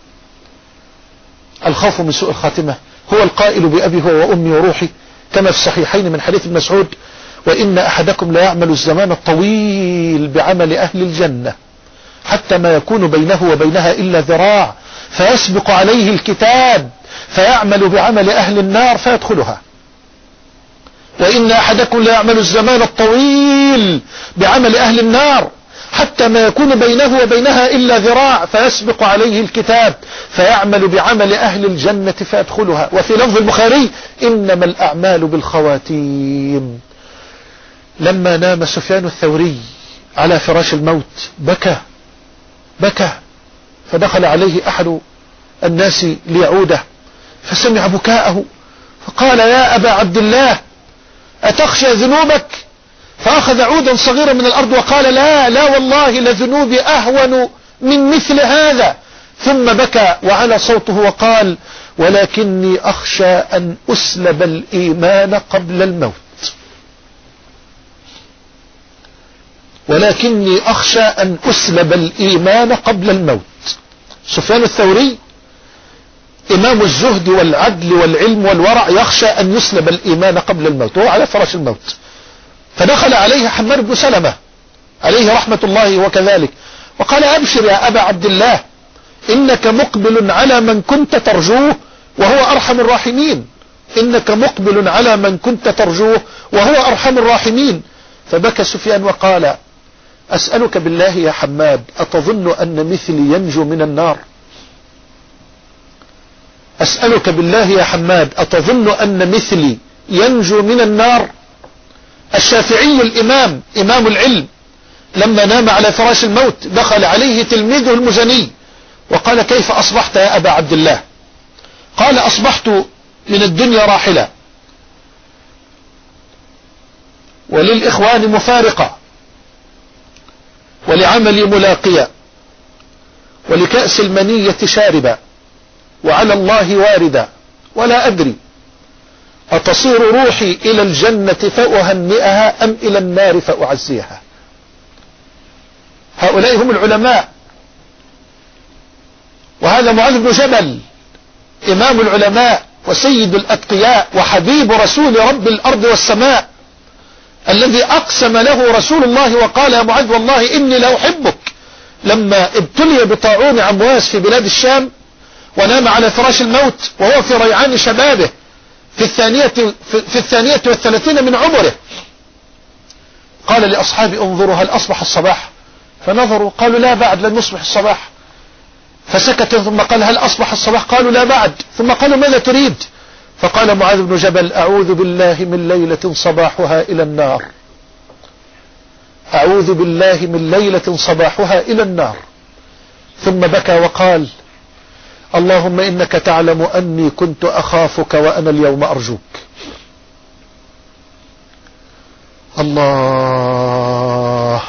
[SPEAKER 2] الخوف من سوء الخاتمة هو القائل بأبي هو وأمي وروحي، كما في الصحيحين من حديث ابن مسعود: وإن أحدكم لا يعمل الزمان الطويل بعمل أهل الجنة حتى ما يكون بينه وبينها إلا ذراع، فيسبق عليه الكتاب فيعمل بعمل أهل النار فيدخلها. وإن أحدكم لا يعمل الزمان الطويل بعمل أهل النار حتى ما يكون بينه وبينها إلا ذراع، فيسبق عليه الكتاب فيعمل بعمل أهل الجنة فيدخلها. وفي لفظ البخاري: إنما الأعمال بالخواتيم. لما نام سفيان الثوري على فراش الموت بكى بكى فدخل عليه أحد الناس ليعوده فسمع بكاءه، فقال: يا أبا عبد الله، أتخشى ذنوبك؟ فأخذ عودا صغيرا من الأرض وقال لا لا والله لذنوبي أهون من مثل هذا، ثم بكى وعلى صوته وقال ولكني أخشى أن أسلب الإيمان قبل الموت، ولكني أخشى أن أسلب الإيمان قبل الموت. سفيان الثوري إمام الزهد والعدل والعلم والورع يخشى أن يسلب الإيمان قبل الموت وهو على فراش الموت، فدخل عليه حمار بن سلمة عليه رحمة الله وكذلك وقال أبشر يا أبا عبد الله إنك مقبل على من كنت ترجوه وهو أرحم الراحمين، إنك مقبل على من كنت ترجوه وهو أرحم الراحمين. فبكى سفيان وقال أسألك بالله يا حماد أتظن أن مثلي ينجو من النار؟ أسألك بالله يا حماد أتظن أن مثلي ينجو من النار؟ الشافعي الإمام إمام العلم لما نام على فراش الموت دخل عليه تلميذه المزني وقال كيف أصبحت يا أبا عبد الله؟ قال أصبحت من الدنيا راحلة وللإخوان مفارقة ولعملي ملاقية ولكأس المنية شاربة وعلى الله واردة ولا أدري أتصير روحي إلى الجنة فأهنئها أم إلى النار فأعزيها. هؤلاء هم العلماء، وهذا معاذ بن جبل إمام العلماء وسيد الأتقياء وحبيب رسول رب الأرض والسماء الذي أقسم له رسول الله وقال يا معاذ والله إني لأحبك، لما ابتلي بطاعون عمواس في بلاد الشام ونام على فراش الموت وهو في ريعان شبابه في الثانية, في الثانية والثلاثين من عمره، قال لأصحابي انظروا هل أصبح الصباح؟ فنظروا قالوا لا بعد لن يصبح الصباح، فسكت ثم قال هل أصبح الصباح؟ قالوا لا بعد، ثم قالوا ماذا تريد؟ فقال معاذ بن جبل أعوذ بالله من ليلة صباحها إلى النار، أعوذ بالله من ليلة صباحها إلى النار. ثم بكى وقال اللهم إنك تعلم أني كنت أخافك وأنا اليوم أرجوك. الله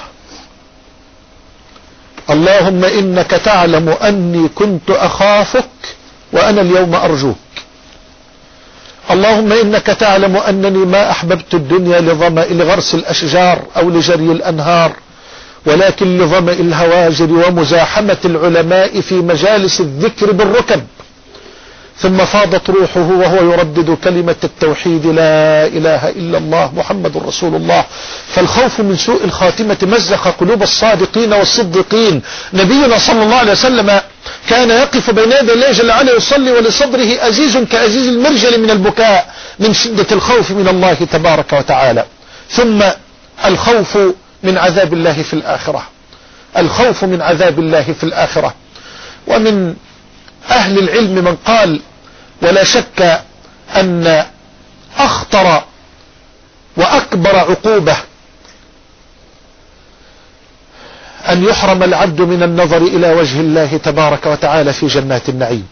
[SPEAKER 2] اللهم إنك تعلم أني كنت أخافك وأنا اليوم أرجوك. اللهم إنك تعلم أنني ما أحببت الدنيا لظمأ لغرس الأشجار أو لجري الأنهار، ولكن لظمأ الهواجر ومزاحمة العلماء في مجالس الذكر بالركب. ثم فاضت روحه وهو يردد كلمة التوحيد لا إله إلا الله محمد رسول الله. فالخوف من سوء الخاتمة مزق قلوب الصادقين والصديقين. نبينا صلى الله عليه وسلم كان يقف بين يدي الله جل وعلا يصلي ولصدره أزيز كأزيز المرجل من البكاء من شدة الخوف من الله تبارك وتعالى. ثم الخوف من عذاب الله في الآخرة، الخوف من عذاب الله في الآخرة. ومن أهل العلم من قال ولا شك أن أخطر وأكبر عقوبة أن يحرم العبد من النظر إلى وجه الله تبارك وتعالى في جنات النعيم.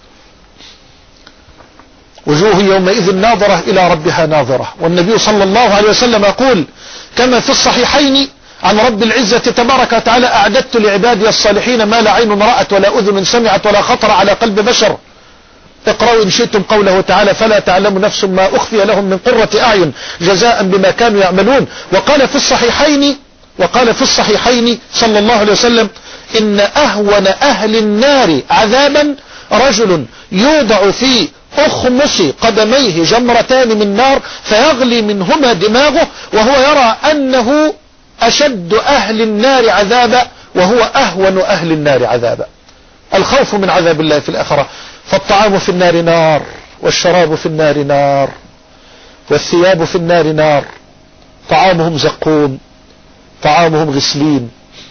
[SPEAKER 2] وجوه يومئذ ناظرة إلى ربها ناظرة. والنبي صلى الله عليه وسلم يقول كما في الصحيحين عن رب العزة تبارك وتعالى أعددت لعبادي الصالحين ما لا عين رأت ولا أذن سمعت ولا خطر على قلب بشر. اقرأوا إن شئتم قوله تعالى فلا تعلم نفس ما أخفي لهم من قرة أعين جزاء بما كانوا يعملون. وقال في الصحيحين وقال في الصحيحين صلى الله عليه وسلم إن أهون أهل النار عذابا رجل يوضع في أخمص قدميه جمرتان من نار فيغلي منهما دماغه وهو يرى أنه أشد أهل النار عذابا وهو أهون أهل النار عذابا. الخوف من عذاب الله في الآخرة. فالطعام في النار نار، والشراب في النار نار، والثياب في النار نار. طعامهم زقوم، طعامهم غسلين،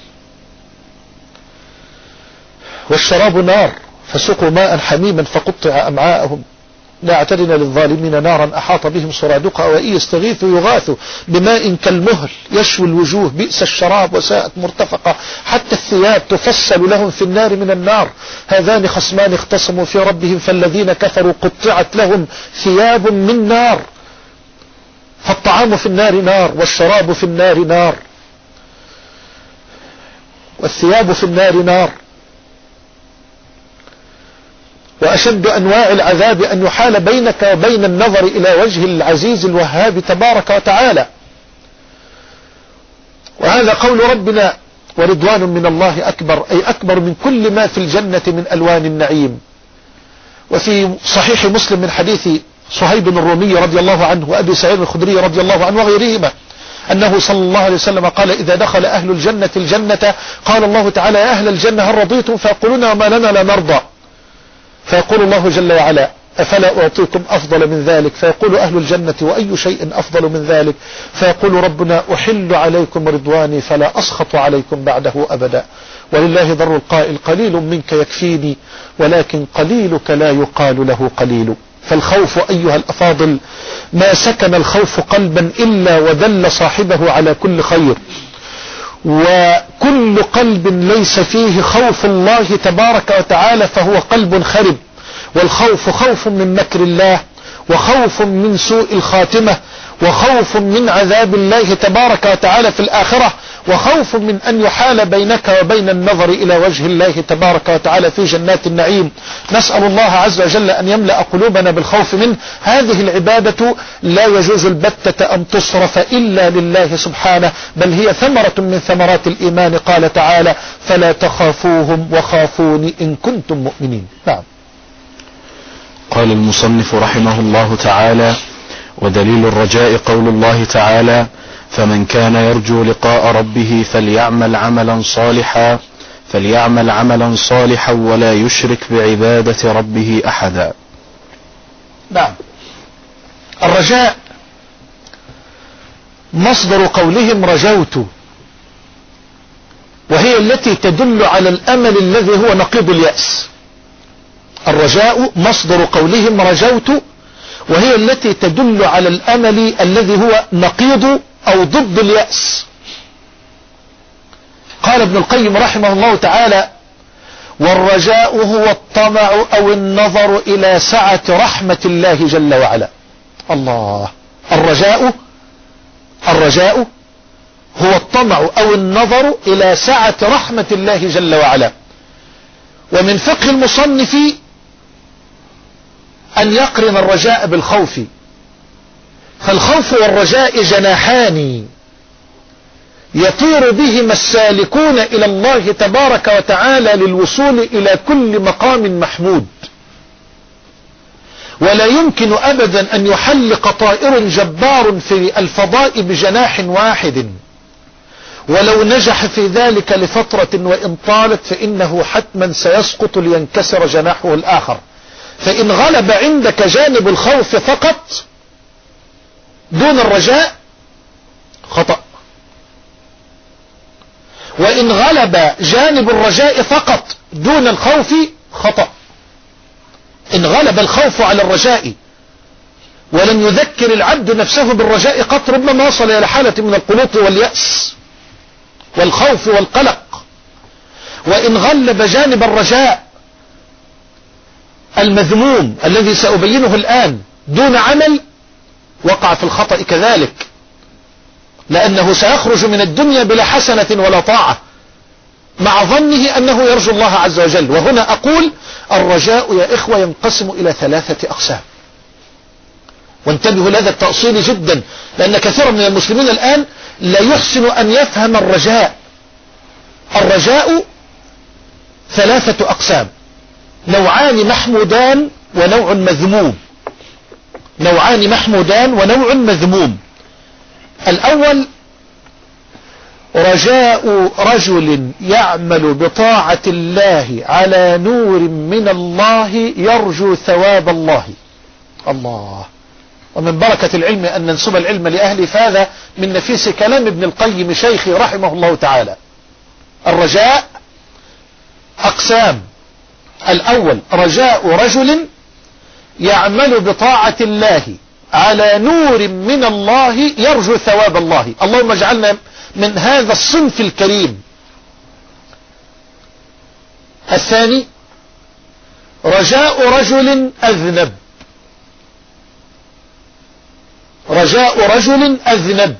[SPEAKER 2] والشراب نار فسقوا ماء حميما فقطع أمعاءهم. لا اعتدنا للظالمين نارا أحاط بهم سرادقها وإن يستغيثوا يغاثوا بماء كالمهل يشوي الوجوه بئس الشراب وساءت مرتفقة. حتى الثياب تفصل لهم في النار من النار. هذان خصمان اختصموا في ربهم فالذين كفروا قطعت لهم ثياب من نار. فالطعام في النار نار، والشراب في النار نار، والثياب في النار نار. وأشد أنواع العذاب أن يحال بينك وبين النظر إلى وجه العزيز الوهاب تبارك وتعالى. وهذا قول ربنا: ورضوان من الله أكبر، أي أكبر من كل ما في الجنة من ألوان النعيم. وفي صحيح مسلم من حديث صهيب الرومي رضي الله عنه وأبي سعيد الخدري رضي الله عنه وغيرهما أنه صلى الله عليه وسلم قال: إذا دخل أهل الجنة الجنة قال الله تعالى: يا أهل الجنة هل رضيتم؟ فيقولون: وما لنا لا نرضى. فيقول الله جل وعلا: أفلا أعطيكم أفضل من ذلك؟ فيقول أهل الجنة: وأي شيء أفضل من ذلك؟ فيقول ربنا: أحل عليكم رضواني فلا أسخط عليكم بعده أبدا. ولله ذر القائل: قليل منك يكفيني ولكن قليلك لا يقال له قليل. فالخوف أيها الأفاضل ما سكن الخوف قلبا إلا ودل صاحبه على كل خير، وكل قلب ليس فيه خوف الله تبارك وتعالى فهو قلب خرب. والخوف خوف من مكر الله، وخوف من سوء الخاتمة، وخوف من عذاب الله تبارك وتعالى في الآخرة، وخوف من أن يحال بينك وبين النظر إلى وجه الله تبارك وتعالى في جنات النعيم. نسأل الله عز وجل أن يملأ قلوبنا بالخوف منه. هذه العبادة لا يجوز البتة أن تصرف إلا لله سبحانه، بل هي ثمرة من ثمرات الإيمان. قال تعالى: فلا تخافوهم وخافوني إن كنتم مؤمنين. نعم.
[SPEAKER 1] قال المصنف رحمه الله تعالى: ودليل الرجاء قول الله تعالى: فمن كان يرجو لقاء ربه فليعمل عملا صالحا فليعمل عملا صالحا ولا يشرك بعبادة ربه أحدا.
[SPEAKER 2] نعم. الرجاء مصدر قولهم رجوت، وهي التي تدل على الأمل الذي هو نقيض اليأس. الرجاء مصدر قولهم رجوت، وهي التي تدل على الأمل الذي هو نقيض أو ضد اليأس. قال ابن القيم رحمه الله تعالى: والرجاء هو الطمع أو النظر إلى سعة رحمة الله جل وعلا. الله. الرجاء الرجاء هو الطمع أو النظر إلى سعة رحمة الله جل وعلا. ومن فقه المصنف أن يقرن الرجاء بالخوف، فالخوف والرجاء جناحان يطير بهما السالكون إلى الله تبارك وتعالى للوصول إلى كل مقام محمود. ولا يمكن أبدا أن يحلق طائر جبار في الفضاء بجناح واحد، ولو نجح في ذلك لفترة وإن طالت فإنه حتما سيسقط لينكسر جناحه الآخر. فإن غلب عندك جانب الخوف فقط دون الرجاء خطأ، وإن غلب جانب الرجاء فقط دون الخوف خطأ. إن غلب الخوف على الرجاء ولم يذكر العبد نفسه بالرجاء قط ربما وصل إلى حالة من القنوط واليأس والخوف والقلق. وإن غلب جانب الرجاء المذموم الذي سأبينه الآن دون عمل وقع في الخطأ كذلك، لأنه سيخرج من الدنيا بلا حسنة ولا طاعة مع ظنه أنه يرجو الله عز وجل. وهنا أقول: الرجاء يا إخوة ينقسم إلى ثلاثة أقسام. وانتبهوا لهذا التأصيل جدا، لأن كثيرا من المسلمين الآن لا يحسن أن يفهم الرجاء. الرجاء ثلاثة أقسام: نوعان محمودان ونوع مذموم. نوعان محمودان ونوع مذموم. الأول رجاء رجل يعمل بطاعة الله على نور من الله يرجو ثواب الله. الله. ومن بركة العلم أن ننسب العلم لأهله، فهذا من نفيس كلام ابن القيم شيخي رحمه الله تعالى. الرجاء أقسام: الأول رجاء رجل يعمل بطاعة الله على نور من الله يرجو ثواب الله. اللهم اجعلنا من هذا الصنف الكريم. الثاني رجاء رجل أذنب رجاء رجل أذنب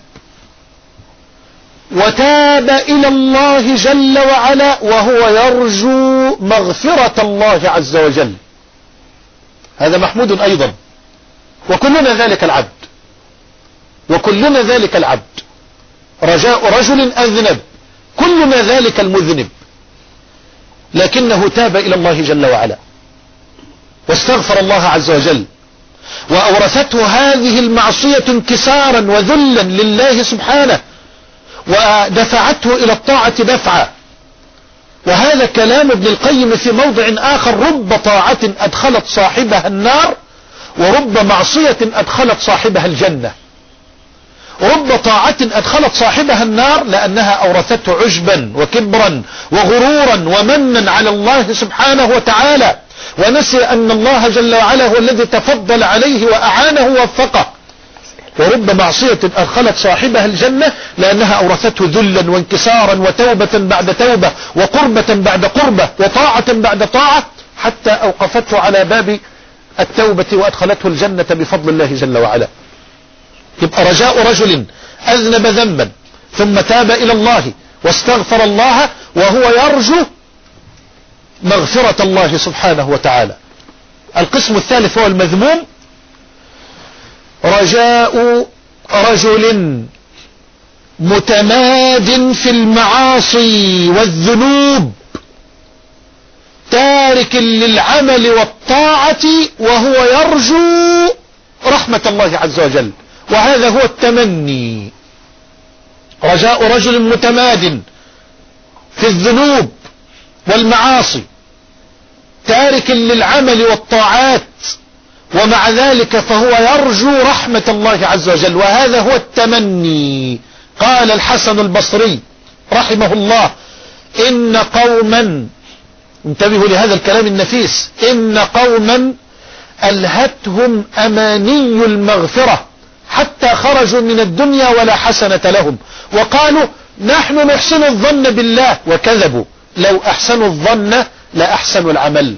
[SPEAKER 2] وتاب إلى الله جل وعلا وهو يرجو مغفرة الله عز وجل، هذا محمود أيضا. وكلنا ذلك العبد، وكلنا ذلك العبد، رجاء رجل أذنب، كلنا ذلك المذنب، لكنه تاب إلى الله جل وعلا واستغفر الله عز وجل، وأورثته هذه المعصية انكسارا وذلا لله سبحانه، ودفعته إلى الطاعة دفعا. وهذا كلام ابن القيم في موضع آخر: رب طاعة أدخلت صاحبها النار ورب معصية أدخلت صاحبها الجنة. رب طاعة أدخلت صاحبها النار لأنها أورثته عجبا وكبرا وغرورا ومنا على الله سبحانه وتعالى، ونسي أن الله جل وعلا هو الذي تفضل عليه وأعانه ووفقه. ورب معصية أدخلت صاحبها الجنة لأنها أورثته ذلا وانكسارا وتوبة بعد توبة وقربة بعد قربة وطاعة بعد طاعة، حتى أوقفته على باب التوبة وأدخلته الجنة بفضل الله جل وعلا. يبقى رجاء رجل أذنب ذنبا ثم تاب إلى الله واستغفر الله وهو يرجو مغفرة الله سبحانه وتعالى. القسم الثالث هو المذموم: رجاء رجل متماد في المعاصي والذنوب تارك للعمل والطاعة وهو يرجو رحمة الله عز وجل، وهذا هو التمني. رجاء رجل متماد في الذنوب والمعاصي تارك للعمل والطاعات ومع ذلك فهو يرجو رحمة الله عز وجل، وهذا هو التمني. قال الحسن البصري رحمه الله: إن قوما، انتبهوا لهذا الكلام النفيس، إن قوما ألهتهم أماني المغفرة حتى خرجوا من الدنيا ولا حسنة لهم، وقالوا نحن نحسن الظن بالله، وكذبوا، لو أحسنوا الظن لأحسنوا العمل.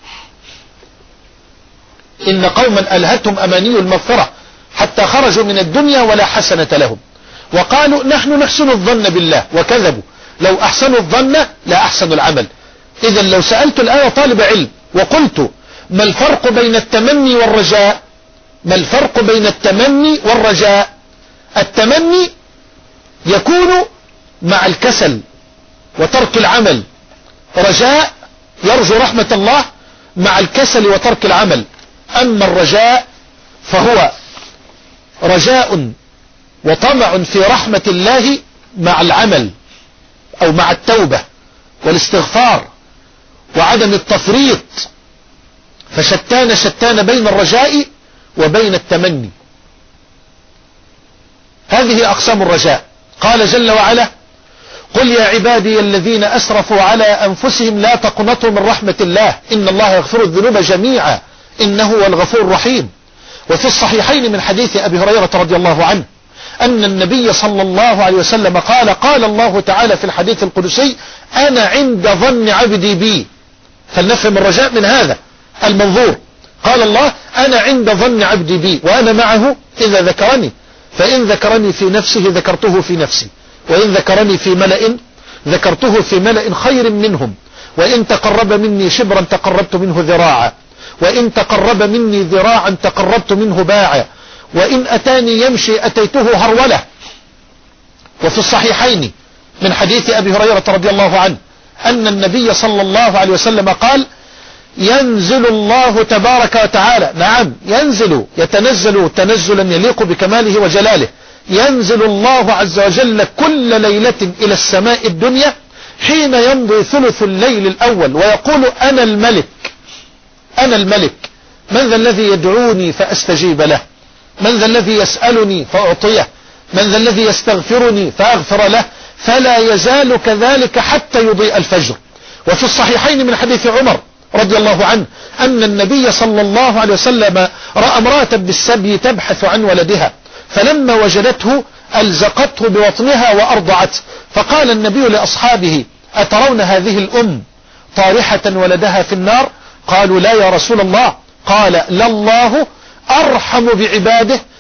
[SPEAKER 2] إن قوما ألهتهم أماني المغفرة حتى خرجوا من الدنيا ولا حسنة لهم، وقالوا نحن نحسن الظن بالله، وكذبوا، لو أحسنوا الظن لأحسنوا العمل. إذا لو سألت الآن طالب علم وقلت ما الفرق بين التمني والرجاء؟ ما الفرق بين التمني والرجاء؟ التمني يكون مع الكسل وترك العمل، رجاء يرجو رحمة الله مع الكسل وترك العمل. أما الرجاء فهو رجاء وطمع في رحمة الله مع العمل أو مع التوبة والاستغفار وعدم التفريط، فشتان شتان بين الرجاء وبين التمني. هذه أقسام الرجاء. قال جل وعلا: قل يا عبادي الذين أسرفوا على أنفسهم لا تقنطوا من رحمة الله إن الله يغفر الذنوب جميعا إنه هو الغفور الرحيم. وفي الصحيحين من حديث أبي هريرة رضي الله عنه أن النبي صلى الله عليه وسلم قال: قال الله تعالى في الحديث القدسي: أنا عند ظن عبدي بي. فلنفهم الرجاء من هذا المنظور. قال الله: أنا عند ظن عبدي بي وأنا معه إذا ذكرني، فإن ذكرني في نفسه ذكرته في نفسي، وإن ذكرني في ملأ ذكرته في ملأ خير منهم، وإن تقرب مني شبرا تقربت منه ذراعا، وإن تقرب مني ذراعا تقربت منه باعا، وإن أتاني يمشي أتيته هرولة. وفي الصحيحين من حديث أبي هريرة رضي الله عنه أن النبي صلى الله عليه وسلم قال: ينزل الله تبارك وتعالى، نعم ينزل، يتنزل تنزلا يليق بكماله وجلاله، ينزل الله عز وجل كل ليلة إلى السماء الدنيا حين يمضي ثلث الليل الأول ويقول: أنا الملك، أنا الملك، من ذا الذي يدعوني فأستجيب له، من ذا الذي يسألني فأعطيه، من ذا الذي يستغفرني فأغفر له، فلا يزال كذلك حتى يضيء الفجر. وفي الصحيحين من حديث عمر رضي الله عنه أن النبي صلى الله عليه وسلم رأى امرأة بالسبي تبحث عن ولدها، فلما وجدته ألزقته بوطنها وأرضعته، فقال النبي لأصحابه: أترون هذه الأم طارحة ولدها في النار؟ قالوا: لا يا رسول الله. قال: لله أرحم بعباده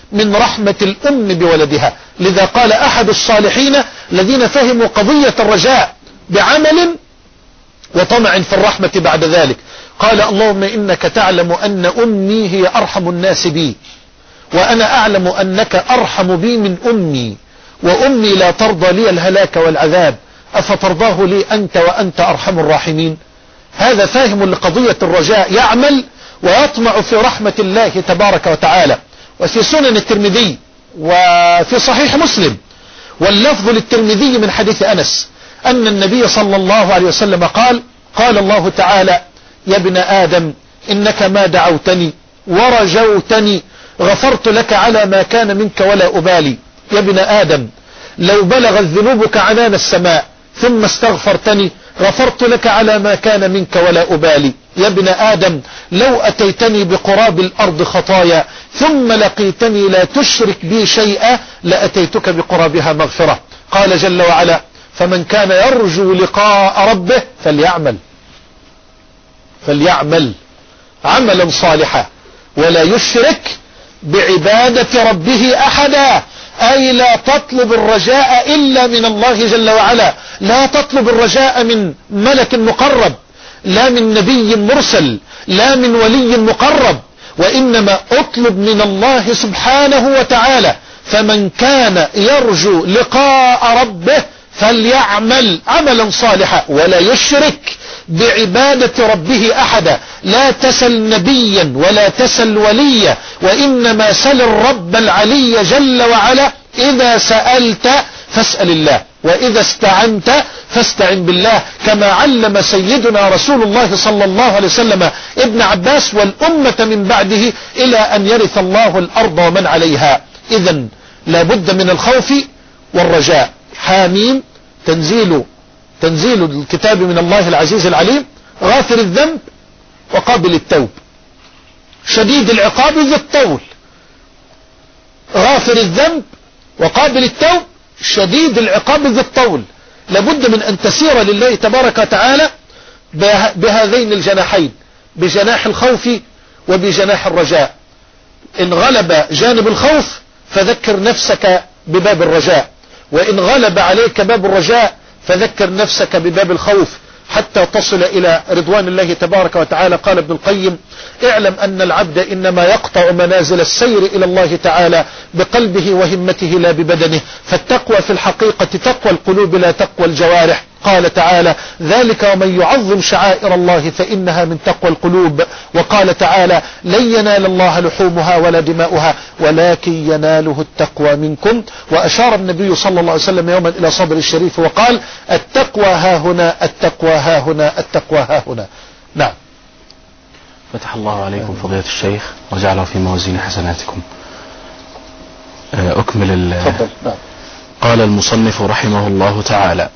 [SPEAKER 2] من رحمة الأم بولدها. لذا قال أحد الصالحين الذين فهموا قضية الرجاء بعمل وطمع في الرحمة بعد ذلك، قال اللهم إنك تعلم أن أمي هي أرحم الناس بي، وأنا أعلم أنك أرحم بي من أمي، وأمي لا ترضى لي الهلاك والعذاب، أفترضاه لي أنت وأنت أرحم الراحمين. هذا فاهم لقضية الرجاء، يعمل ويطمع في رحمة الله تبارك وتعالى. وفي سنن الترمذي وفي صحيح مسلم واللفظ للترمذي من حديث أنس أن النبي صلى الله عليه وسلم قال قال الله تعالى يا ابن آدم إنك ما دعوتني ورجوتني غفرت لك على ما كان منك ولا أبالي. يا ابن آدم لو بلغت ذنوبك عنان السماء ثم استغفرتني غفرت لك على ما كان منك ولا أبالي. يا ابن آدم لو أتيتني بقراب الأرض خطايا ثم لقيتني لا تشرك بي شيئا لأتيتك بقرابها مغفرة. قال جل وعلا فمن كان يرجو لقاء ربه فليعمل فليعمل عملا صالحا ولا يشرك بعبادة ربه أحدا. أي لا تطلب الرجاء إلا من الله جل وعلا، لا تطلب الرجاء من ملك مقرب، لا من نبي مرسل، لا من ولي مقرب، وإنما أطلب من الله سبحانه وتعالى. فمن كان يرجو لقاء ربه فليعمل عملا صالحا ولا يشرك بعبادة ربه أحدا. لا تسل نبيا ولا تسل وليا، وإنما سل الرب العلي جل وعلا. إذا سألت فاسأل الله، وإذا استعنت فاستعن بالله، كما علم سيدنا رسول الله صلى الله عليه وسلم ابن عباس والأمة من بعده إلى أن يرث الله الأرض ومن عليها. إذن لا بد من الخوف والرجاء. حاميم تنزيل تنزيل الكتاب من الله العزيز العليم، غافر الذنب وقابل التوب، شديد العقاب ذي الطول. غافر الذنب وقابل التوب، شديد العقاب ذي الطول. لابد من أن تسير لله تبارك وتعالى بهذين الجناحين، بجناح الخوف وبجناح الرجاء. إن غلب جانب الخوف فذكر نفسك بباب الرجاء، وإن غلب عليك باب الرجاء فذكر نفسك بباب الخوف حتى تصل إلى رضوان الله تبارك وتعالى. قال ابن القيم اعلم أن العبد إنما يقطع منازل السير إلى الله تعالى بقلبه وهمته لا ببدنه، فالتقوى في الحقيقة تقوى القلوب لا تقوى الجوارح. قال تعالى ذلك ومن يعظم شعائر الله فإنها من تقوى القلوب. وقال تعالى لن ينال الله لحومها ولا دماؤها ولكن يناله التقوى منكم. وأشار النبي صلى الله عليه وسلم يوما إلى صدر الشريف وقال التقوى ها هنا التقوى ها هنا التقوى ها هنا. نعم.
[SPEAKER 1] فتح الله عليكم فضيلة الشيخ وجعله في موازين حسناتكم. أكمل ال...
[SPEAKER 2] تفضل. نعم.
[SPEAKER 1] قال المصنف رحمه الله تعالى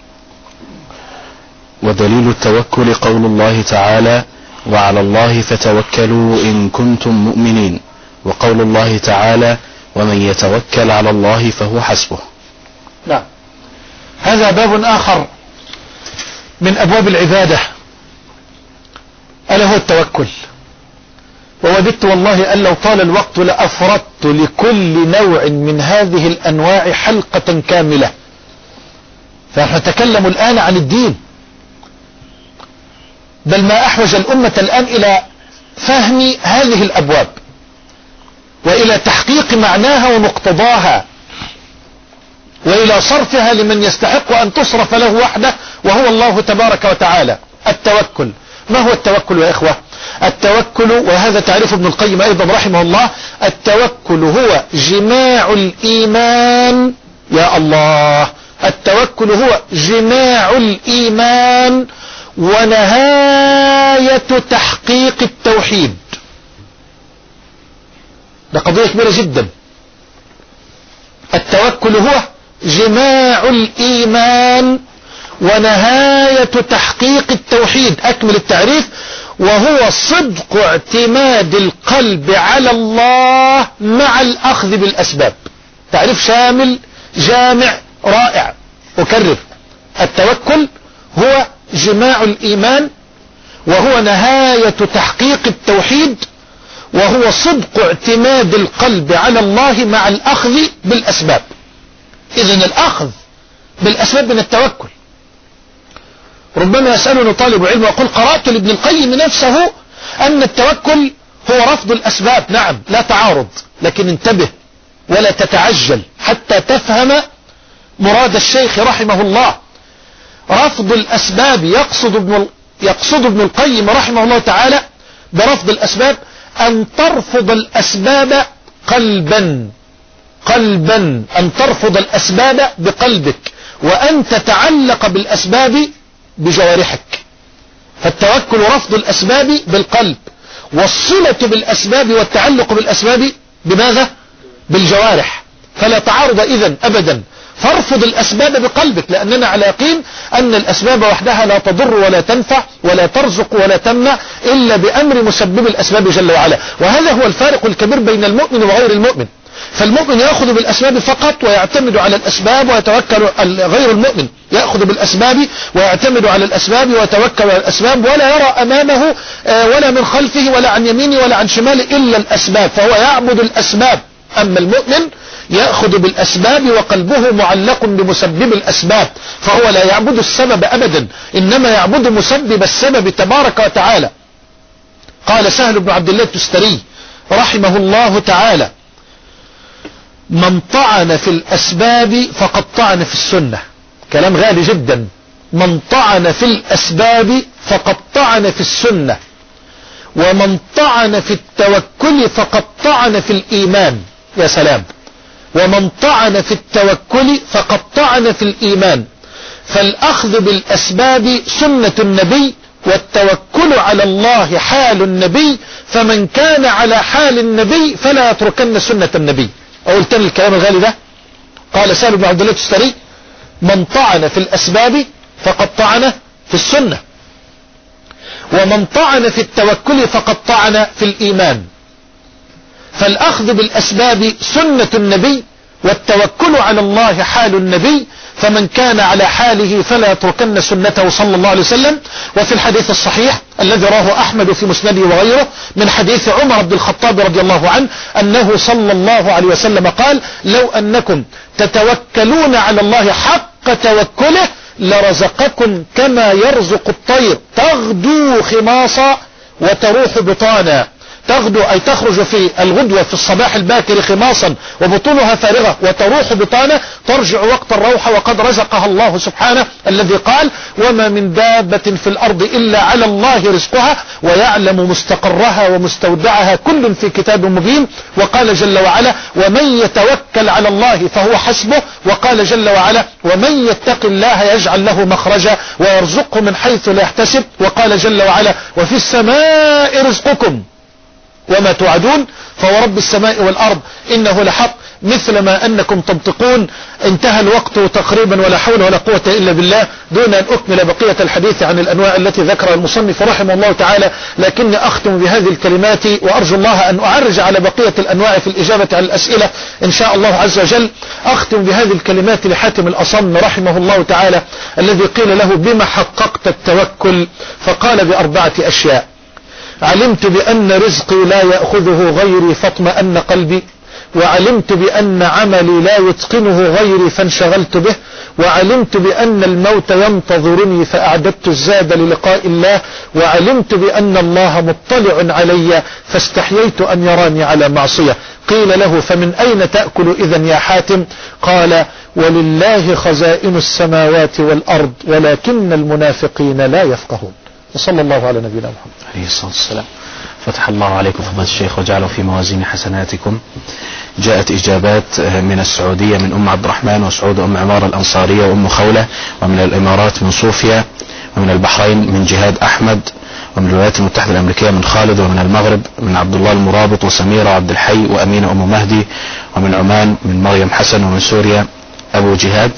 [SPEAKER 1] ودليل التوكل قول الله تعالى وعلى الله فتوكلوا إن كنتم مؤمنين، وقول الله تعالى ومن يتوكل على الله فهو حسبه.
[SPEAKER 2] نعم. هذا باب آخر من أبواب العبادة ألا هو التوكل. ووددت والله أن لو طال الوقت لأفردت لكل نوع من هذه الأنواع حلقة كاملة. فنحن نتكلم الآن عن الدين، بل ما أحوج الأمة الآن إلى فهم هذه الأبواب وإلى تحقيق معناها ومقتضاها وإلى صرفها لمن يستحق أن تصرف له وحده وهو الله تبارك وتعالى. التوكل. ما هو التوكل يا إخوة؟ التوكل، وهذا تعريف ابن القيم أيضا رحمه الله، التوكل هو جماع الإيمان. يا الله، التوكل هو جماع الإيمان ونهاية تحقيق التوحيد. ده قضية كبيرة جدا. التوكل هو جماع الإيمان ونهاية تحقيق التوحيد. أكمل التعريف وهو صدق اعتماد القلب على الله مع الأخذ بالأسباب. تعريف شامل جامع رائع. أكرر، التوكل هو جماع الإيمان وهو نهاية تحقيق التوحيد وهو صدق اعتماد القلب على الله مع الأخذ بالأسباب. إذن الأخذ بالأسباب من التوكل. ربما يسألني طالب علم ويقول قرأت لابن القيم نفسه أن التوكل هو رفض الأسباب. نعم، لا تعارض، لكن انتبه ولا تتعجل حتى تفهم مراد الشيخ رحمه الله. رفض الأسباب يقصد ابن يقصد ابن القيم رحمه الله تعالى برفض الأسباب أن ترفض الأسباب قلبا قلبا أن ترفض الأسباب بقلبك، وأن تتعلق بالأسباب بجوارحك. فالتوكل رفض الأسباب بالقلب، والصلة بالأسباب والتعلق بالأسباب بماذا؟ بالجوارح. فلا تعارض إذن أبدا. فارفض الأسباب بقلبك، لأننا على يقين أن الأسباب وحدها لا تضر ولا تنفع ولا ترزق ولا تمنع إلا بأمر مسبب الأسباب جل وعلا. وهذا هو الفارق الكبير بين المؤمن وغير المؤمن. فالمؤمن يأخذ بالأسباب فقط ويعتمد على الأسباب ويتوكل. غير المؤمن يأخذ بالأسباب ويعتمد على الأسباب ويتوكل على الأسباب، ولا يرى أمامه ولا من خلفه ولا عن يمينه ولا عن شماله إلا الأسباب، فهو يعبد الأسباب. أما المؤمن يأخذ بالأسباب وقلبه معلق بمسبب الأسباب، فهو لا يعبد السبب أبدا، إنما يعبد مسبب السبب تبارك وتعالى. قال سهل بن عبد الله التستري رحمه الله تعالى: من طعن في الأسباب فقد طعن في السنة. كلام غالي جدا. من طعن في الأسباب فقد طعن في السنة، ومن طعن في التوكل فقد طعن في الإيمان. يا سلام. ومن طعن في التوكل فقد طعن في الإيمان. فالأخذ بالأسباب سنة النبي، والتوكل على الله حال النبي، فمن كان على حال النبي فلا يتركن سنة النبي. أقول تاني الكلام الغالي ده. قال سهل بن عبد الله التستري: من طعن في الأسباب فقد طعن في السنة، ومن طعن في التوكل فقد طعن في الإيمان. فالأخذ بالأسباب سنة النبي، والتوكل على الله حال النبي، فمن كان على حاله فلا يتركن سنته صلى الله عليه وسلم. وفي الحديث الصحيح الذي رواه أحمد في مسنده وغيره من حديث عمر بن الخطاب رضي الله عنه أنه صلى الله عليه وسلم قال: لو أنكم تتوكلون على الله حق توكله لرزقكم كما يرزق الطير تغدو خماصا وتروح بطانا. تغدو أي تخرج في الغدوة في الصباح الباكر خماصا وبطونها فارغة، وتروح بطانة ترجع وقت الروح وقد رزقها الله سبحانه، الذي قال: وما من دابة في الأرض إلا على الله رزقها ويعلم مستقرها ومستودعها كل في كتاب مبين. وقال جل وعلا: ومن يتوكل على الله فهو حسبه. وقال جل وعلا: ومن يتق الله يجعل له مخرجا ويرزقه من حيث لا يحتسب. وقال جل وعلا: وفي السماء رزقكم وما توعدون فورب السماء والأرض إنه لحق مثل ما أنكم تنطقون. انتهى الوقت تقريبا، ولا حول ولا قوة إلا بالله. دون أن أكمل بقية الحديث عن الأنواع التي ذكرها المصنف رحمه الله تعالى، لكني أختم بهذه الكلمات وأرجو الله أن أعرج على بقية الأنواع في الإجابة على الأسئلة إن شاء الله عز وجل. أختم بهذه الكلمات لحاتم الأصم رحمه الله تعالى الذي قيل له: بما حققت التوكل؟ فقال: بأربعة أشياء. علمت بأن رزقي لا يأخذه غيري فاطمأن قلبي، وعلمت بأن عملي لا يتقنه غيري فانشغلت به، وعلمت بأن الموت ينتظرني فأعددت الزاد للقاء الله، وعلمت بأن الله مطلع علي فاستحييت أن يراني على معصية. قيل له: فمن أين تأكل إذن يا حاتم؟ قال: ولله خزائن السماوات والأرض ولكن المنافقين لا يفقهون. وصلى الله على نبينا محمد
[SPEAKER 1] عليه الصلاة والسلام. فتح الله عليكم فضيلة الشيخ وجعله في موازين حسناتكم. جاءت إجابات من السعودية من أم عبد الرحمن وسعود أم عمار الأنصارية وأم خولة، ومن الإمارات من صوفيا، ومن البحرين من جهاد أحمد، ومن الولايات المتحدة الأمريكية من خالد، ومن المغرب من عبد الله المرابط وسميرة وعبد الحي وأمينة أم مهدي، ومن عمان من مريم حسن، ومن سوريا أبو جهاد.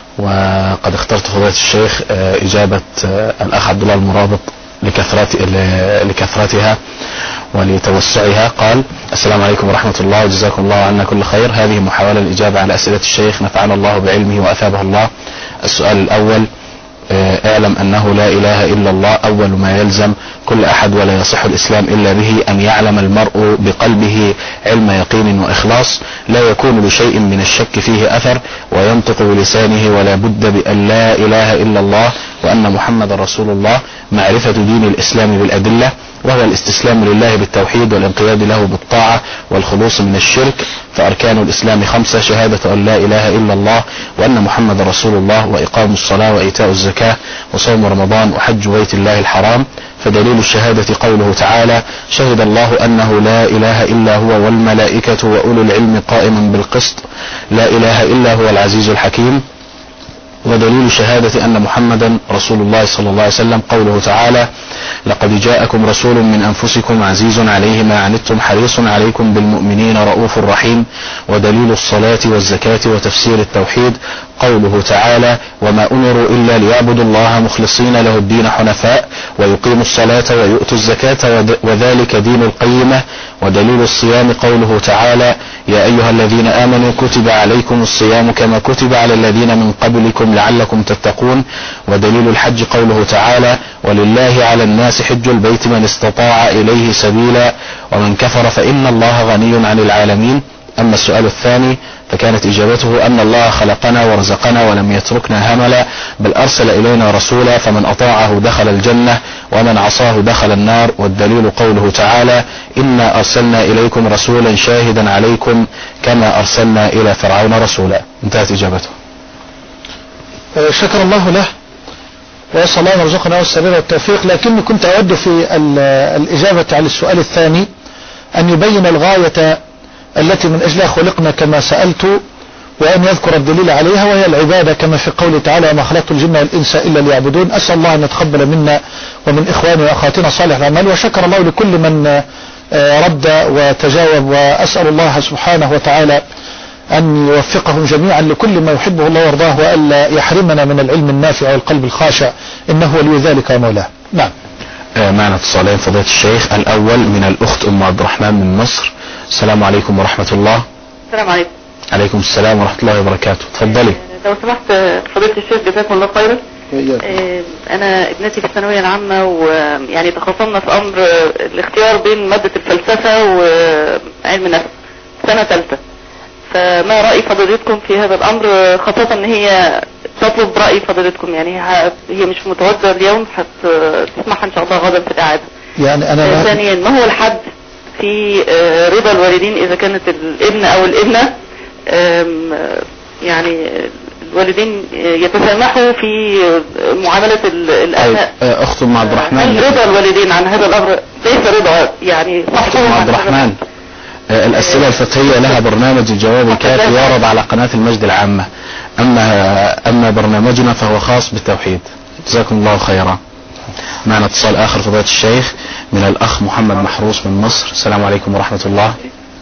[SPEAKER 1] وقد اخترت فضيلة الشيخ إجابة الأخ عبد الله المرابط لكثرت لكثرتها ولتوسعها. قال: السلام عليكم ورحمة الله وجزاكم الله عنا كل خير. هذه محاولة الإجابة على أسئلة الشيخ نفعنا الله بعلمه وأثابه الله. السؤال الأول: اعلم انه لا اله الا الله اول ما يلزم كل احد، ولا يصح الاسلام الا به ان يعلم المرء بقلبه علم يقين واخلاص لا يكون لشيء من الشك فيه اثر، وينطق بلسانه ولا بد بان لا اله الا الله وان محمد رسول الله. معرفة دين الاسلام بالادلة، وهو الاستسلام لله بالتوحيد والانقياد له بالطاعة والخلوص من الشرك. فأركان الإسلام خمسة: شهادة أن لا إله إلا الله وأن محمد رسول الله، وإقام الصلاة وإيتاء الزكاة وصوم رمضان وحج بيت الله الحرام. فدليل الشهادة قوله تعالى: شهد الله أنه لا إله إلا هو والملائكة وأولو العلم قائما بالقسط، لا إله إلا هو العزيز الحكيم. ودليل شهادة أن محمدا رسول الله صلى الله عليه وسلم قوله تعالى: لقد جاءكم رسول من أنفسكم عزيز عليه ما عنتم حريص عليكم بالمؤمنين رؤوف رحيم. ودليل الصلاة والزكاة وتفسير التوحيد قوله تعالى: وما أمروا إلا ليعبدوا الله مخلصين له الدين حنفاء ويقيموا الصلاة ويؤتوا الزكاة وذلك دين القيمة. ودليل الصيام قوله تعالى: يا أيها الذين آمنوا كتب عليكم الصيام كما كتب على الذين من قبلكم لعلكم تتقون. ودليل الحج قوله تعالى: ولله على الناس حج البيت من استطاع إليه سبيلا ومن كفر فإن الله غني عن العالمين. أما السؤال الثاني فكانت إجابته أن الله خلقنا ورزقنا ولم يتركنا هملا، بل أرسل إلينا رسولا فمن أطاعه دخل الجنة ومن عصاه دخل النار. والدليل قوله تعالى: إنا أرسلنا إليكم رسولا شاهدا عليكم كما أرسلنا إلى فرعون رسولا. انتهت إجابته.
[SPEAKER 2] شكر الله له وأسأل الله أن يرزقنا والسبيل والتوفيق. لكني كنت أود في الإجابة على السؤال الثاني أن يبين الغاية التي من أجلها خلقنا كما سألت، وأن يذكر الدليل عليها، وهي العبادة كما في قوله تعالى: وما خلقت الجن والإنس إلا ليعبدون. أسأل الله أن يتقبل منا ومن إخواني وأخواتنا صالح الأعمال. وشكر الله لكل من رد وتجاوب، وأسأل الله سبحانه وتعالى أن يوفقهم جميعا لكل ما يحبه الله ويرضاه، وألا يحرمنا من العلم النافع والقلب الخاشع، إنه ولي ذلك ومولاه. نعم.
[SPEAKER 1] معنا اتصالين فضيلة الشيخ. الأول من الأخت أم عبد الرحمن من مصر. السلام عليكم ورحمة الله.
[SPEAKER 3] السلام عليكم.
[SPEAKER 1] عليكم السلام ورحمة الله وبركاته. تفضلي.
[SPEAKER 3] لو سمحت فضيلة الشيخ جزاكم الله خيرا. أنا ابنتي في الثانوية العامة، ويعني تخاصمنا في أمر الاختيار بين مادة الفلسفة وعلم النفس سنة ثالثة. فما رأي فضيلتكم في هذا الأمر، خاصة أن هي تطلب رأي فضيلتكم؟ يعني هي مش متواجدة اليوم، هتسمعها إن شاء الله غدا في الإعادة.
[SPEAKER 2] يعني أنا
[SPEAKER 3] ثانيا، ما هو الحد في رضا الوالدين إذا كانت الابن أو الابنة يعني الوالدين يتسامحوا في معاملة الأبناء؟
[SPEAKER 1] أخت أم عبد الرحمن،
[SPEAKER 3] هل رضا الوالدين عن هذا الأمر ليس رضا يعني
[SPEAKER 1] أخت أم عبد الرحمن، الأسئلة الفقهية لها برنامج الجواب الكافي يعرض على قناة المجد العامة، أما أما برنامجنا فهو خاص بالتوحيد. جزاكم الله خيرا. معنا اتصال آخر فضيلة الشيخ من الأخ محمد محروس من مصر. السلام عليكم ورحمة الله.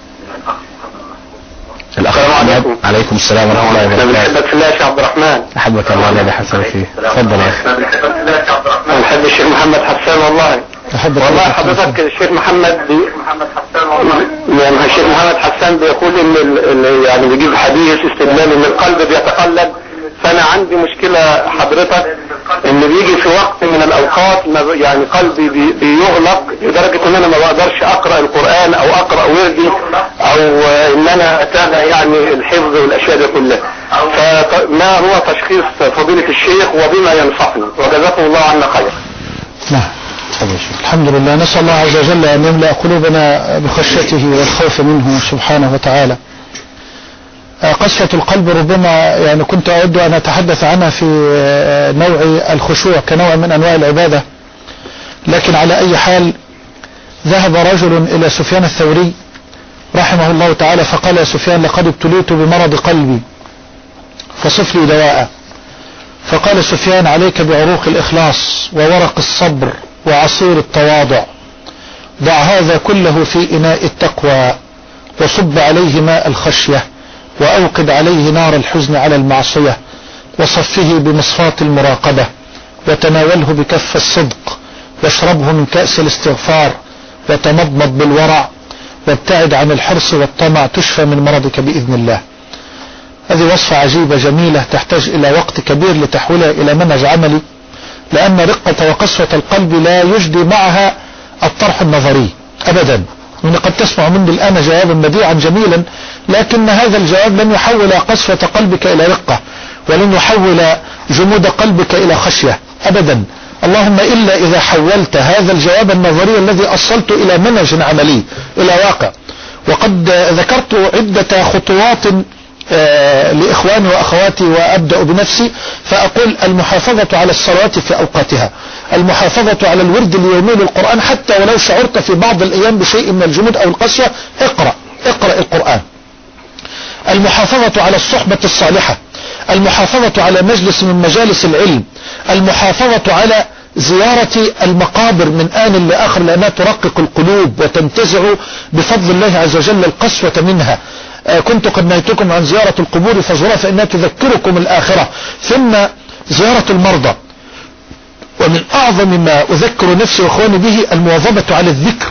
[SPEAKER 1] الأخ محمد. عليكم السلام ورحمة الله وبركاته.
[SPEAKER 4] بنحبك في الله يا شيخ عبد الرحمن.
[SPEAKER 1] أحبك الله الذي حسن فيه. تفضل يا أخي.
[SPEAKER 4] بنحب الشيخ محمد حسان والله. والله حضرتك الشيخ محمد محمد حسان والله. يعني الشيخ محمد حسان بيقول ان يعني بيجيب حديث استدلال ان القلب بيتقلب. فانا عندي مشكلة حضرتك ان بيجي في وقت من الاوقات يعني قلبي بي بيغلق لدرجة ان انا ما بقدرش اقرأ القرآن او اقرأ وردي او ان انا اتابع يعني الحفظ والاشياء دي كلها. فما هو تشخيص فضيلة الشيخ وبما ينصحني؟ وجزاكم الله عنا خير.
[SPEAKER 2] نعم. الحمد لله. نسأل الله عز وجل أن يملأ قلوبنا بخشيته والخوف منه سبحانه وتعالى. قسوة القلب ربما يعني كنت أود أن أتحدث عنها في نوع الخشوع كنوع من أنواع العبادة، لكن على أي حال ذهب رجل إلى سفيان الثوري رحمه الله تعالى فقال: يا سفيان، لقد ابتليت بمرض قلبي فصف لي دواء. فقال سفيان: عليك بعروق الإخلاص وورق الصبر وعصير التواضع، ضع هذا كله في إناء التقوى وصب عليه ماء الخشية وأوقد عليه نار الحزن على المعصية وصفه بمصفاة المراقبة وتناوله بكف الصدق واشربه من كأس الاستغفار وتمضمض بالورع وابتعد عن الحرص والطمع تشفى من مرضك بإذن الله. هذه وصفة عجيبة جميلة تحتاج إلى وقت كبير لتحويلها إلى منهج عملي، لأن رقة وقسوة القلب لا يجدي معها الطرح النظري أبدا. يعني قد تسمع مني الآن جوابا بديعا جميلا، لكن هذا الجواب لن يحول قسوة قلبك إلى رقة، ولن يحول جمود قلبك إلى خشية أبدا، اللهم إلا إذا حولت هذا الجواب النظري الذي أصلت إلى منهج عملي، إلى واقع. وقد ذكرت عدة خطوات آه لإخواني وأخواتي، وأبدأ بنفسي فأقول: المحافظة على الصلوات في أوقاتها، المحافظة على الورد اليومي للقرآن، حتى ولو شعرت في بعض الأيام بشيء من الجمود أو القسوة اقرأ اقرأ القرآن، المحافظة على الصحبة الصالحة، المحافظة على مجلس من مجالس العلم، المحافظة على زيارة المقابر من آن لآخر، لأنها ترقق القلوب وتنتزع بفضل الله عز وجل القسوة منها. آه كنت قد نهيتكم عن زيارة القبور فزوروها فإنها تذكركم الآخرة. ثم زيارة المرضى، ومن أعظم ما أذكر نفسي وإخواني به المواظبة على الذكر.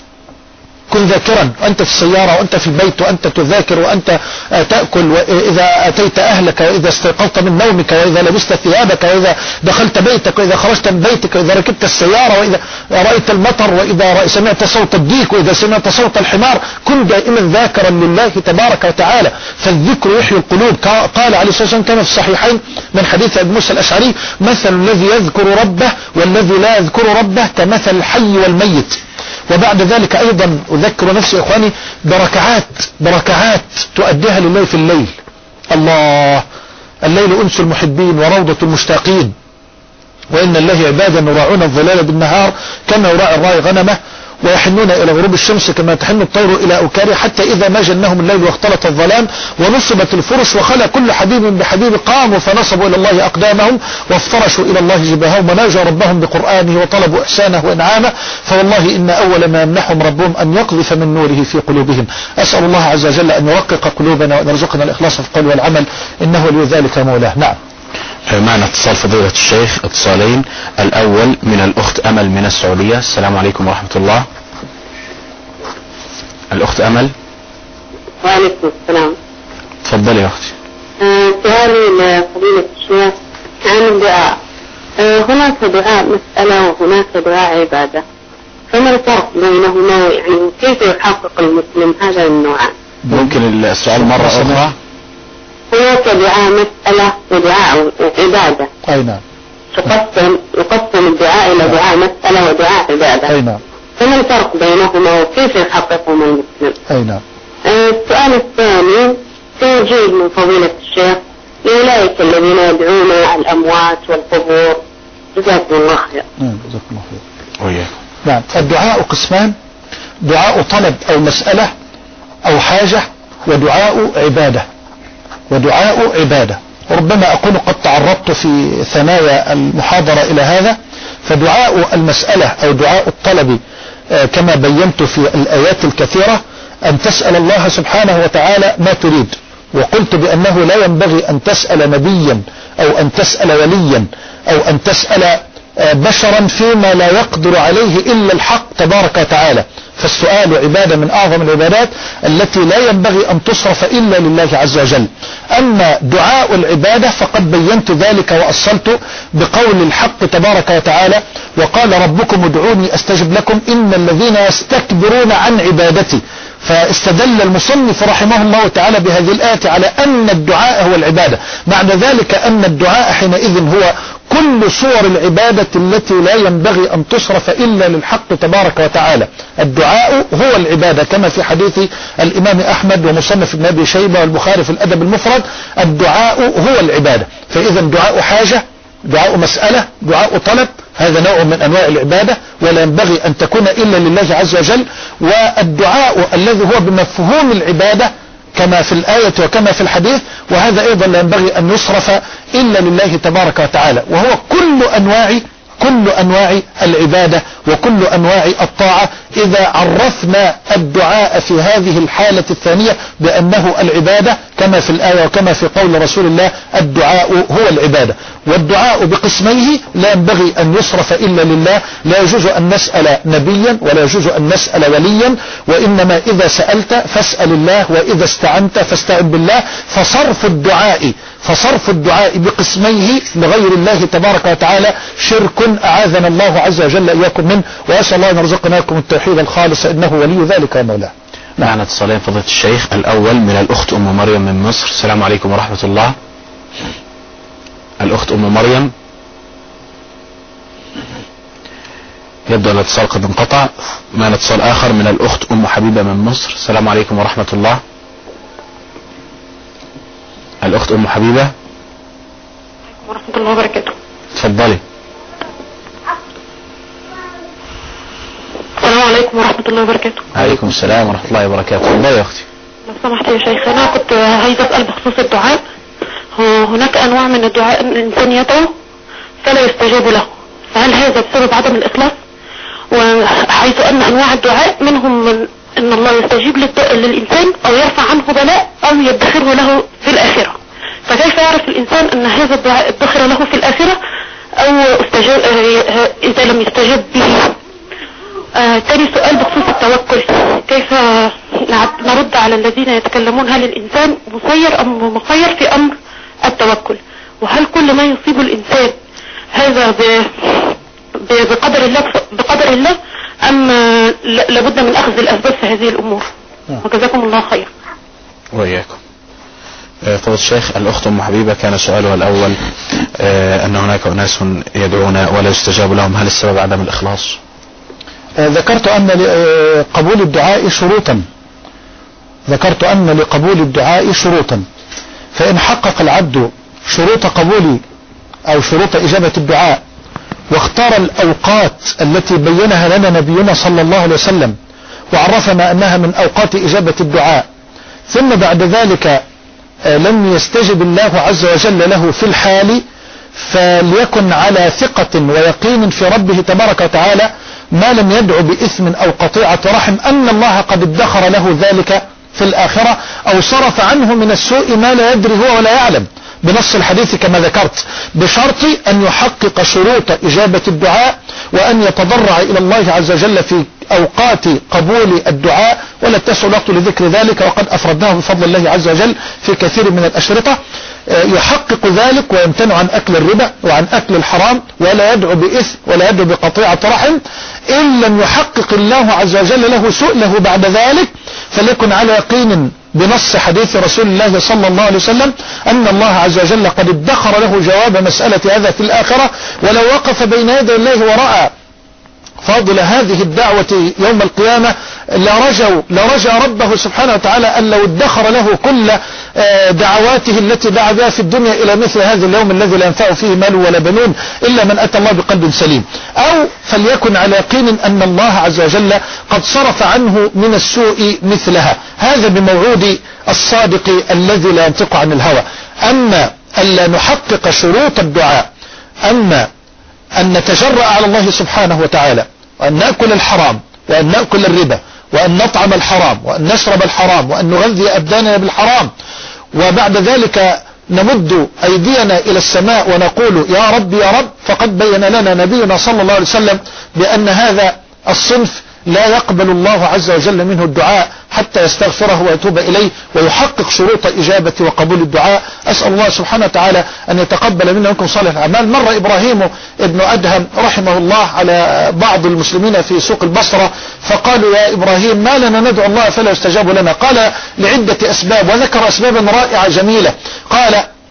[SPEAKER 2] كن ذاكرا، وأنت في السيارة وأنت في البيت وأنت تذاكر وأنت تأكل، وإذا أتيت أهلك، وإذا استيقظت من نومك، وإذا لبست ثيابك، وإذا دخلت بيتك، وإذا خرجت من بيتك، وإذا ركبت السيارة، وإذا رأيت المطر، وإذا سمعت صوت الديك، وإذا سمعت صوت الحمار، كن دائما ذاكرا لله تبارك وتعالى، فالذكر يحيي القلوب. قال عليه الصلاة والسلام كما في الصحيحين من حديث أبي موسى الأشعري: مثل الذي يذكر ربه والذي لا يذكر ربه كمثل الحي والميت. وبعد ذلك أيضا أذكر نفسي إخواني بركعات بركعات تؤديها لله في الليل. الله، الليل أنس المحبين وروضة المشتاقين، وإن الله عبادا يراعون الظلال بالنهار كما يراعي الراعي غنمه، ويحنون إلى غروب الشمس كما تحن الطير إلى أوكاره، حتى إذا ما جنهم الليل واختلط الظلام ونصبت الفرش وخلى كل حبيب بحبيب قاموا فنصبوا إلى الله أقدامهم وافترشوا إلى الله جباههم وناجوا ربهم بقرآنه وطلبوا إحسانه وإنعامه، فوالله إن أول ما يمنحهم ربهم أن يقذف من نوره في قلوبهم. أسأل الله عز وجل أن يرقق قلوبنا وأن يرزقنا الإخلاص في القول والعمل، إنه ولي ذلك مولاه. نعم.
[SPEAKER 1] معنا اتصال فضيلة الشيخ، اتصالين. الأول من الأخت أمل من السعودية. السلام عليكم ورحمة الله. الأخت أمل.
[SPEAKER 5] وعليكم السلام.
[SPEAKER 1] تفضلي يا أختي.
[SPEAKER 5] آه سؤالي لفضيلة الشيخ عن الدعاء. آه هناك دعاء مسألة وهناك دعاء عبادة، فما الفرق بينهما؟ يعني كيف يحقق المسلم هذا النوعان؟
[SPEAKER 1] ممكن السؤال مرة أخرى؟
[SPEAKER 5] هناك دعاء مسألة ودعاء عبادة.
[SPEAKER 2] أي نعم.
[SPEAKER 5] تقسم يقسم الدعاء إلى دعاء مسألة ودعاء عبادة.
[SPEAKER 2] أي نعم.
[SPEAKER 5] فما الفرق بينهما وكيف يحققهما المسلم؟
[SPEAKER 2] أي نعم.
[SPEAKER 5] آه السؤال الثاني توجيه من فضيلة الشيخ لأولئك الذين يدعون الأموات والقبور، جزاكم الله خير.
[SPEAKER 2] نعم جزاكم الله خير.
[SPEAKER 1] وياكم.
[SPEAKER 2] نعم. الدعاء قسمان: دعاء طلب أو مسألة أو حاجة، ودعاء عبادة ودعاء عبادة. وربما أكون قد تعرضت في ثنايا المحاضرة إلى هذا. فدعاء المسألة أو دعاء الطلب كما بينت في الآيات الكثيرة أن تسأل الله سبحانه وتعالى ما تريد، وقلت بأنه لا ينبغي أن تسأل نبيا أو أن تسأل وليا أو أن تسأل بشرا فيما لا يقدر عليه إلا الحق تبارك وتعالى. فالسؤال عبادة من أعظم العبادات التي لا ينبغي أن تصرف إلا لله عز وجل. أما دعاء العبادة فقد بينت ذلك وأصلت بقول الحق تبارك وتعالى: وقال ربكم ادعوني أستجب لكم إن الذين يستكبرون عن عبادتي. فاستدل المصنف رحمه الله تعالى بهذه الآية على أن الدعاء هو العبادة. معنى ذلك أن الدعاء حينئذ هو كل صور العبادة التي لا ينبغي أن تصرف إلا للحق تبارك وتعالى. الدعاء هو العبادة كما في حديث الإمام أحمد ومصنف ابن أبي شيبة والبخاري في الأدب المفرد: الدعاء هو العبادة. فإذا دعاء حاجة، دعاء مسألة، دعاء طلب، هذا نوع من أنواع العبادة ولا ينبغي أن تكون إلا لله عز وجل. والدعاء الذي هو بمفهوم العبادة كما في الآية وكما في الحديث، وهذا أيضا لا ينبغي أن يصرف إلا لله تبارك وتعالى، وهو كل أنواع كل أنواع العبادة وكل أنواع الطاعة إذا عرفنا الدعاء في هذه الحالة الثانية بأنه العبادة كما في الآية وكما في قول رسول الله الدعاء هو العبادة. والدعاء بقسميه لا ينبغي أن يصرف إلا لله، لا يجوز أن نسأل نبيا ولا يجوز أن نسأل وليا، وإنما إذا سألت فاسأل الله وإذا استعنت فاستعن بالله. فصرف الدعاء فصرف الدعاء بقسميه لغير الله تبارك وتعالى شرك أعاذنا الله عز وجل إياكم منه، وأسأل الله أن يرزقنا لكم التوحيد الخالص إنه ولي ذلك ومولاه.
[SPEAKER 1] معنا اتصالين فضيلة الشيخ. الأول من الأخت أم مريم من مصر. السلام عليكم ورحمة الله. الأخت أم مريم، يبدو أن الاتصال قد انقطع. معنا اتصال آخر من الأخت أم حبيبة من مصر. السلام عليكم ورحمة الله. الأخت أم حبيبة
[SPEAKER 3] ورحمة الله وبركاته.
[SPEAKER 1] تفضلي.
[SPEAKER 3] السلام عليكم ورحمة الله وبركاته.
[SPEAKER 1] عليكم السلام ورحمة الله وبركاته. تفضلي يا أختي.
[SPEAKER 3] لو سمحت يا شيخ، أنا كنت عايزة أسأل بخصوص الدعاء. هناك أنواع من الدعاء الإنسان يدعو فلا يستجاب له، فهل هذا بسبب عدم الإخلاص؟ وحيث أن أنواع الدعاء منهم من أن الله يستجيب للإنسان أو يرفع عنه بلاء أو يدخره له في الآخرة، فكيف يعرف الإنسان أن هذا الدعاء ادخر له في الآخرة أو استجاب إذا لم يستجب به؟ آه تاني سؤال بخصوص التوكل، كيف نرد على الذين يتكلمون هل الإنسان مسير أم مخير في أمر التوكل؟ وهل كل ما يصيب الإنسان هذا بقدر الله بقدر الله أم لابد من أخذ الأسباب في هذه الأمور؟ وجزاكم الله خير.
[SPEAKER 1] وإياكم. فضل الشيخ، الأخت أم حبيبة كان سؤالها الأول أن هناك أناس يدعون ولا يستجاب لهم، هل السبب عدم الإخلاص؟
[SPEAKER 2] ذكرت أن لقبول الدعاء شروطا ذكرت أن لقبول الدعاء شروطا فإن حقق العبد شروط قبول أو شروط إجابة الدعاء واختار الأوقات التي بينها لنا نبينا صلى الله عليه وسلم وعرفنا أنها من أوقات إجابة الدعاء، ثم بعد ذلك لم يستجب الله عز وجل له في الحال، فليكن على ثقة ويقين في ربه تبارك وتعالى ما لم يدعو بإثم أو قطيعة رحم أن الله قد ادخر له ذلك في الآخرة أو صرف عنه من السوء ما لا يدري هو ولا يعلم بنص الحديث كما ذكرت، بشرط أن يحقق شروط إجابة الدعاء وأن يتضرع إلى الله عز وجل في أوقات قبول الدعاء، ولا تسع الوقت لذكر ذلك وقد أفردناه بفضل الله عز وجل في كثير من الأشرطة. يحقق ذلك ويمتنع عن أكل الربا وعن أكل الحرام ولا يدعو بإثم ولا يدعو بقطيعة رحم. إن لم يحقق الله عز وجل له سؤله بعد ذلك فليكن على يقين بنص حديث رسول الله صلى الله عليه وسلم أن الله عز وجل قد ادخر له جواب مسألة هذا في الآخرة، ولو وقف بين يدي الله ورأى فاضل هذه الدعوة يوم القيامة لرجوا لرجى ربه سبحانه وتعالى أن لو ادخر له كل دعواته التي دعا بها في الدنيا إلى مثل هذا اليوم الذي لا ينفع فيه مال ولا بنون إلا من أتى الله بقلب سليم، أو فليكن على يقين أن الله عز وجل قد صرف عنه من السوء مثلها. هذا بموعود الصادق الذي لا ينطق عن الهوى. أما ألا نحقق شروط الدعاء، أما أن نتجرأ على الله سبحانه وتعالى وأن نأكل الحرام وأن نأكل الربا وأن نطعم الحرام وأن نشرب الحرام وأن نغذي أبداننا بالحرام، وبعد ذلك نمد أيدينا إلى السماء ونقول يا رب يا رب، فقد بين لنا نبينا صلى الله عليه وسلم بأن هذا الصنف لا يقبل الله عز وجل منه الدعاء حتى يستغفره ويتوب إليه ويحقق شروط إجابة وقبول الدعاء. أسأل الله سبحانه وتعالى أن يتقبل منا منكم صالح الأعمال. مر إبراهيم ابن أدهم رحمه الله على بعض المسلمين في سوق البصرة فقالوا يا إبراهيم ما لنا ندعو الله فلا يستجاب لنا؟ قال لعدة أسباب، وذكر أسبابا رائعة جميلة. قال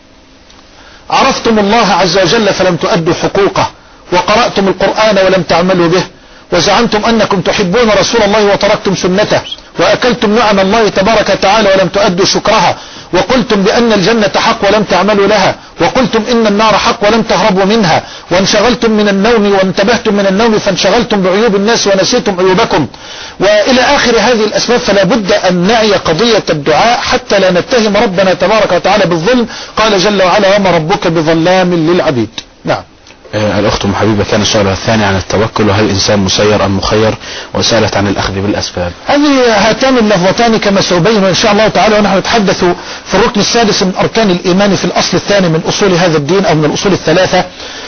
[SPEAKER 2] عرفتم الله عز وجل فلم تؤدوا حقوقه، وقرأتم القرآن ولم تعملوا به، وزعمتم أنكم تحبون رسول الله وتركتم سنته، وأكلتم نعم الله تبارك وتعالى ولم تؤدوا شكرها، وقلتم بأن الجنة حق ولم تعملوا لها، وقلتم إن النار حق ولم تهربوا منها، وانشغلتم من النوم وانتبهتم من النوم فانشغلتم بعيوب الناس ونسيتم عيوبكم، وإلى آخر هذه الأسباب. فلا بد أن نعي قضية الدعاء حتى لا نتهم ربنا تبارك وتعالى بالظلم. قال جل وعلا وما ربك بظلام للعبيد. نعم.
[SPEAKER 1] آه الأخت أم حبيبة كان سؤالها الثاني عن التوكل، وهل الإنسان مسير أم مخير، وسألت عن الأخذ بالأسباب.
[SPEAKER 2] هذه هاتان اللفظتان كما سأبين إن شاء الله تعالى، ونحن نتحدث في الركن السادس من أركان الإيمان في الأصل الثاني من أصول هذا الدين أو من الأصول الثلاثة.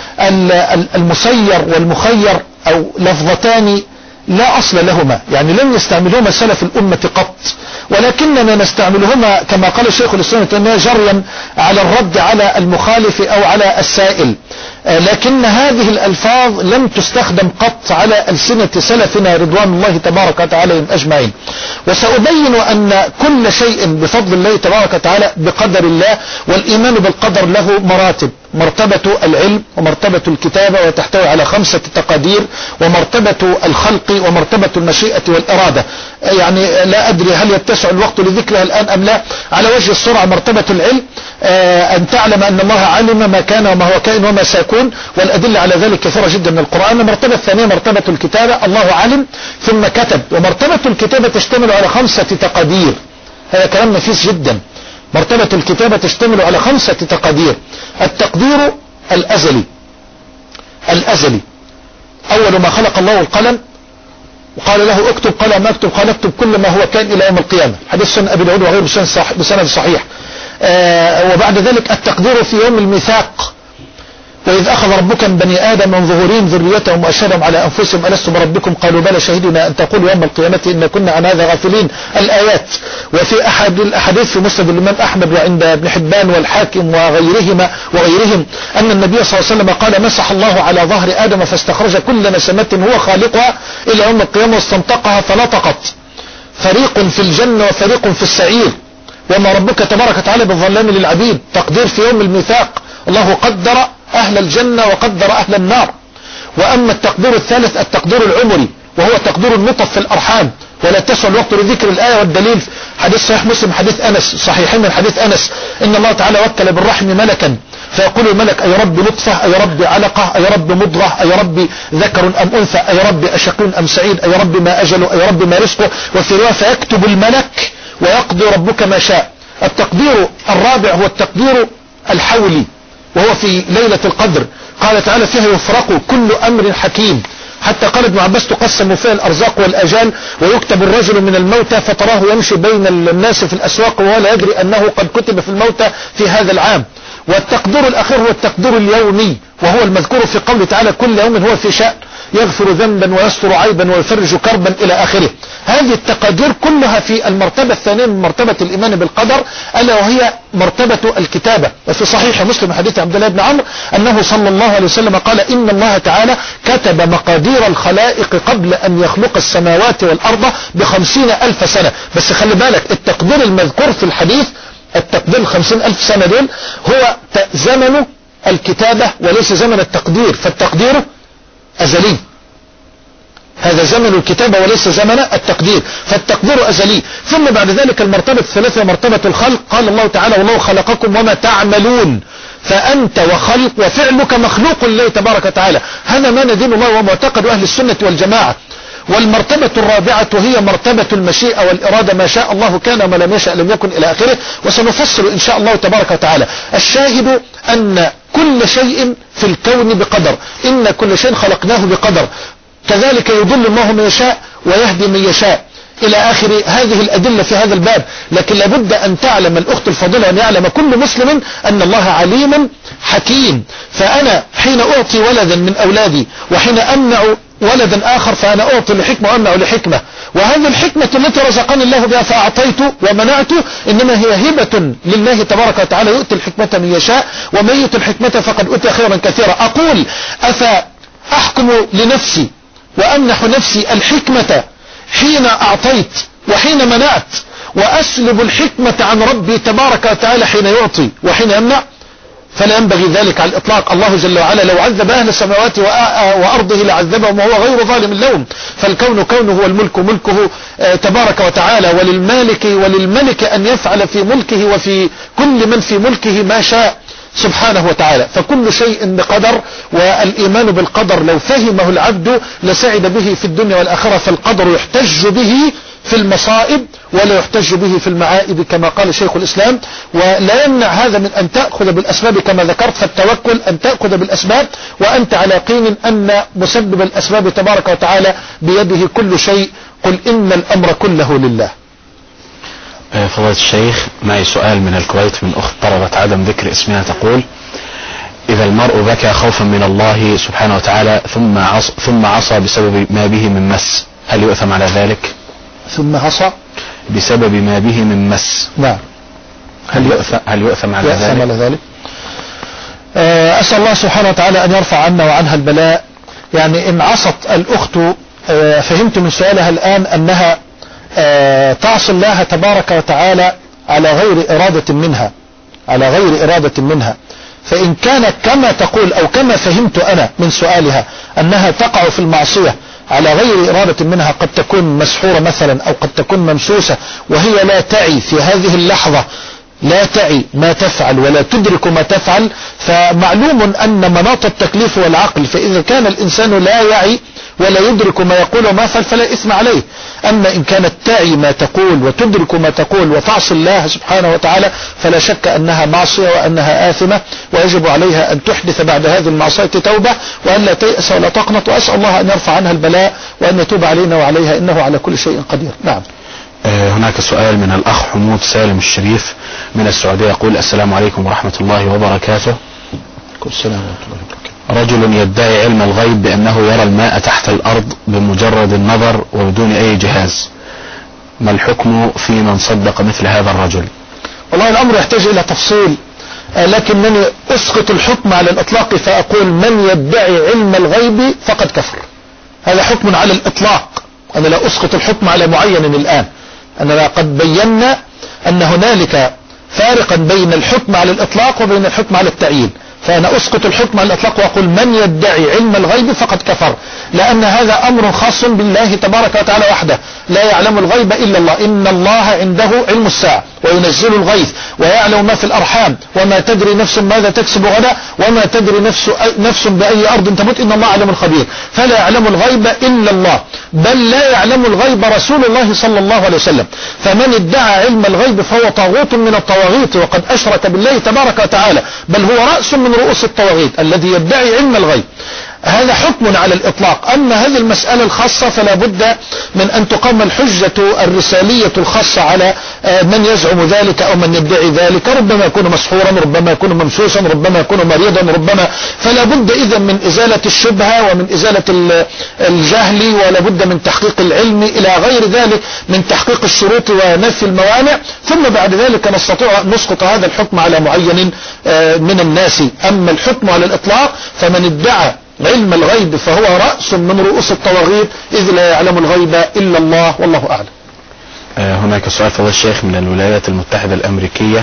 [SPEAKER 2] المسير والمخير أو لفظتان لا أصل لهما، يعني لم يستعملهما سلف الأمة قط، ولكننا نستعملهما كما قال الشيخ الإسلام ابن تيمية جريا على الرد على المخالف أو على السائل، لكن هذه الألفاظ لم تستخدم قط على ألسنة سلفنا رضوان الله تبارك وتعالى أجمعين. وسأبين أن كل شيء بفضل الله تبارك وتعالى بقدر الله، والإيمان بالقدر له مراتب: مرتبة العلم، ومرتبة الكتابة وتحتوي على خمسة تقادير، ومرتبة الخلق، ومرتبة المشيئة والإرادة. يعني لا أدري هل يتسع الوقت لذكرها الآن أم لا. على وجه السرعة: مرتبة العلم أن تعلم أن الله علم ما كان وما هو كائن وما سيكون، والأدلة على ذلك كثيرة جدا من القرآن. المرتبة الثانية مرتبة الكتابة، الله علم ثم كتب، ومرتبة الكتابة تشتمل على خمسة تقادير. هذا كلام نفيس جدا. مرتبة الكتابة تشتمل على خمسة تقادير: التقدير الأزلي، الأزلي أول ما خلق الله القلم وقال له اكتب، قال ما اكتب، قال اكتب كل ما هو كان إلى يوم القيامة، حديث سنة أبي داود وغيره بسند صحيح. آه وبعد ذلك التقدير في يوم الميثاق: وإذ أخذ ربك من بني آدم من ظهورهم ذريتهم وأشهدهم على أنفسهم ألست بربكم قالوا بلى شهدنا أن تقولوا يوم القيامة إن كنا عن هذا غافلين، الآيات. وفي أحد الأحاديث في مسند الإمام أحمد وعند ابن حبان والحاكم وغيرهما وغيرهم أن النبي صلى الله عليه وسلم قال: مسح الله على ظهر آدم فاستخرج كل نسمة هو خالقها إلى يوم القيامة واستنطقها فنطقت، فريق في الجنة وفريق في السعير، وما ربك تبارك وتعالى بالظلام للعبيد. تقدير في يوم الميثاق: الله قدر أهل الجنة وقدر أهل النار. وأما التقدير الثالث التقدير العمري، وهو تقدير النطف في الأرحام، ولا تسع الوقت لذكر الآية والدليل. حديث صحيح مسلم حديث أنس، صحيحين من حديث أنس: إن الله تعالى وكل بالرحم ملكا فيقول الملك: أي رب نطفة، أي رب علقة، أي رب مضغة، أي رب ذكر أم أنثى، أي رب أشقي أم سعيد، أي رب ما أجله، أي رب ما رزقه. وفي رواية: فيكتب الملك ويقضي ربك ما شاء. التقدير الرابع هو التقدير الحولي، وهو في ليلة القدر. قال تعالى: فيها يفرق كل أمر حكيم. حتى قال ابن عباس: تقسم فيها الأرزاق والأجال، ويكتب الرجل من الموتى فتراه يمشي بين الناس في الأسواق وهو لا يدري أنه قد كتب في الموتى في هذا العام. والتقدير الأخير هو التقدير اليومي، وهو المذكور في قوله تعالى: كل يوم هو في شأن، يغفر ذنبا ويستر عيبا ويفرج كربا إلى آخره. هذه التقادير كلها في المرتبة الثانية من مرتبة الإيمان بالقدر، ألا وهي مرتبة الكتابة. وفي صحيح مسلم حديث عبد الله بن عمرو أنه صلى الله عليه وسلم قال: إن الله تعالى كتب مقادير الخلائق قبل أن يخلق السماوات والأرض بخمسين ألف سنة. بس خلي بالك، التقدير المذكور في الحديث، التقدير الخمسين ألف سنة دول هو زمن الكتابة وليس زمن التقدير، فالتقدير أزلي. هذا زمن الكتابة وليس زمن التقدير، فالتقدير أزلي. ثم بعد ذلك المرتبة الثالثة مرتبة الخلق. قال الله تعالى: والله خلقكم وما تعملون، فأنت وخلق وفعلك مخلوق لله تبارك وتعالى. هذا ما ندين الله ومعتقد أهل السنة والجماعة. والمرتبة الرابعة هي مرتبة المشيئة والإرادة: ما شاء الله كان وما لم يشاء لم يكن إلى آخره. وسنفصل إن شاء الله تبارك وتعالى. الشاهد أن كل شيء في الكون بقدر، إن كل شيء خلقناه بقدر. كذلك يضل الله من يشاء ويهدي من يشاء إلى آخر هذه الأدلة في هذا الباب. لكن لابد أن تعلم الأخت الفاضلة، أن يعلم كل مسلم أن الله عليم حكيم. فأنا حين أعطي ولدا من أولادي وحين أمنع ولدا آخر فأنا أعطي لحكمة وأمنع لحكمة، وهذه الحكمة التي رزقني الله بها فأعطيت ومنعت إنما هي هبة لله تبارك وتعالى، يؤتي الحكمة من يشاء ومن يؤتي الحكمة فقد أوتي خيرا كثيرا. أقول: أفأحكم لنفسي وأمنح نفسي الحكمة حين أعطيت وحين منعت، وأسلب الحكمة عن ربي تبارك وتعالى حين يعطي وحين يمنع؟ فلا ينبغي ذلك على الإطلاق. الله جل وعلا لو عذب أهل السماوات وأرضه لعذبهم وهو غير ظالم لهم. فالكون كونه والملك ملكه تبارك وتعالى، وللمالك وللملك أن يفعل في ملكه وفي كل من في ملكه ما شاء سبحانه وتعالى. فكل شيء بقدر، والإيمان بالقدر لو فهمه العبد لسعد به في الدنيا والآخرة. فالقدر يحتج به في المصائب ولا يحتج به في المعائب كما قال شيخ الإسلام. ولا يمنع هذا من أن تأخذ بالأسباب كما ذكرت، فالتوكل أن تأخذ بالأسباب وأنت على يقين أن مسبب الأسباب تبارك وتعالى بيده كل شيء. قل إن الأمر كله لله.
[SPEAKER 1] فضيلة الشيخ، معي سؤال من الكويت من أخت طلبت عدم ذكر اسمها، تقول: إذا المرء بكى خوفا من الله سبحانه وتعالى ثم عصى, ثم عصى بسبب ما به من مس، هل يؤثم على ذلك؟
[SPEAKER 2] ثم عصى
[SPEAKER 1] بسبب ما به من مس،
[SPEAKER 2] نعم،
[SPEAKER 1] هل يؤثم, هل يؤثم على
[SPEAKER 2] يؤثم
[SPEAKER 1] ذلك؟
[SPEAKER 2] على ذلك؟ أسأل الله سبحانه وتعالى أن يرفع عنا وعنها البلاء. يعني إن عصت الأخت، فهمت من سؤالها الآن أنها تعصي الله تبارك وتعالى على غير إرادة منها، على غير إرادة منها. فإن كانت كما تقول أو كما فهمت أنا من سؤالها أنها تقع في المعصية على غير إرادة منها، قد تكون مسحورة مثلا أو قد تكون ممسوسة وهي لا تعي في هذه اللحظة، لا تعي ما تفعل ولا تدرك ما تفعل، فمعلوم أن مناط التكليف والعقل، فإذا كان الإنسان لا يعي ولا يدرك ما يقول وما يفعل فلا إثم عليه. أما إن كانت تعي ما تقول وتدرك ما تقول وتعصي الله سبحانه وتعالى فلا شك أنها معصية وأنها آثمة، ويجب عليها أن تحدث بعد هذه المعصية توبة وأن لا تيأس ولا تقنط، وأسأل الله أن يرفع عنها البلاء وأن يتوب علينا وعليها إنه على كل شيء قدير. نعم.
[SPEAKER 1] هناك سؤال من الأخ حمود سالم الشريف من السعودية، يقول: السلام عليكم ورحمة الله وبركاته.
[SPEAKER 2] السلام ورحمة الله وبركاته.
[SPEAKER 1] رجل يدعي علم الغيب بأنه يرى الماء تحت الأرض بمجرد النظر وبدون أي جهاز، ما الحكم في من صدق مثل هذا الرجل؟
[SPEAKER 2] والله الأمر يحتاج إلى تفصيل، لكنني أسقط الحكم على الإطلاق فأقول: من يدعي علم الغيب فقد كفر. هذا حكم على الإطلاق، أنا لا أسقط الحكم على معين الآن، أننا قد بينا أن هنالك فارقا بين الحكم على الإطلاق وبين الحكم على التعيين، فأنا أسقط الحكم على الإطلاق وأقول: من يدعي علم الغيب فقد كفر، لأن هذا أمر خاص بالله تبارك وتعالى وحده، لا يعلم الغيب إلا الله. إن الله عنده علم الساعة وينزل الغيث ويعلم ما في الأرحام وما تدري نفس ماذا تكسب غدا وما تدري نفس, نفس بأي أرض تموت، إن الله علم الخبير. فلا يعلم الغيب إلا الله، بل لا يعلم الغيب رسول الله صلى الله عليه وسلم. فمن ادعى علم الغيب فهو طاغوت من الطواغيت وقد أشرك بالله تبارك وتعالى، بل هو رأس من رؤوس الطواغيت الذي يدعي علم الغيب. هذا حكم على الإطلاق. أما هذه المسألة الخاصة فلا بد من أن تقام الحجة الرسالية الخاصة على من يزعم ذلك أو من يدعي ذلك، ربما يكون مسحورا، ربما يكون ممسوسا، ربما يكون مريضا، ربما، فلا بد إذن من إزالة الشبهة ومن إزالة الجهل، ولا بد من تحقيق العلم إلى غير ذلك من تحقيق الشروط ونفي الموانع، ثم بعد ذلك نستطيع أن نسقط هذا الحكم على معين من الناس. أما الحكم على الإطلاق فمن ادعى علم الغيب فهو رأس من رؤوس الطواغيت، إذ لا يعلم الغيب إلا الله، والله أعلم.
[SPEAKER 1] هناك سؤال فضل الشيخ من الولايات المتحدة الأمريكية،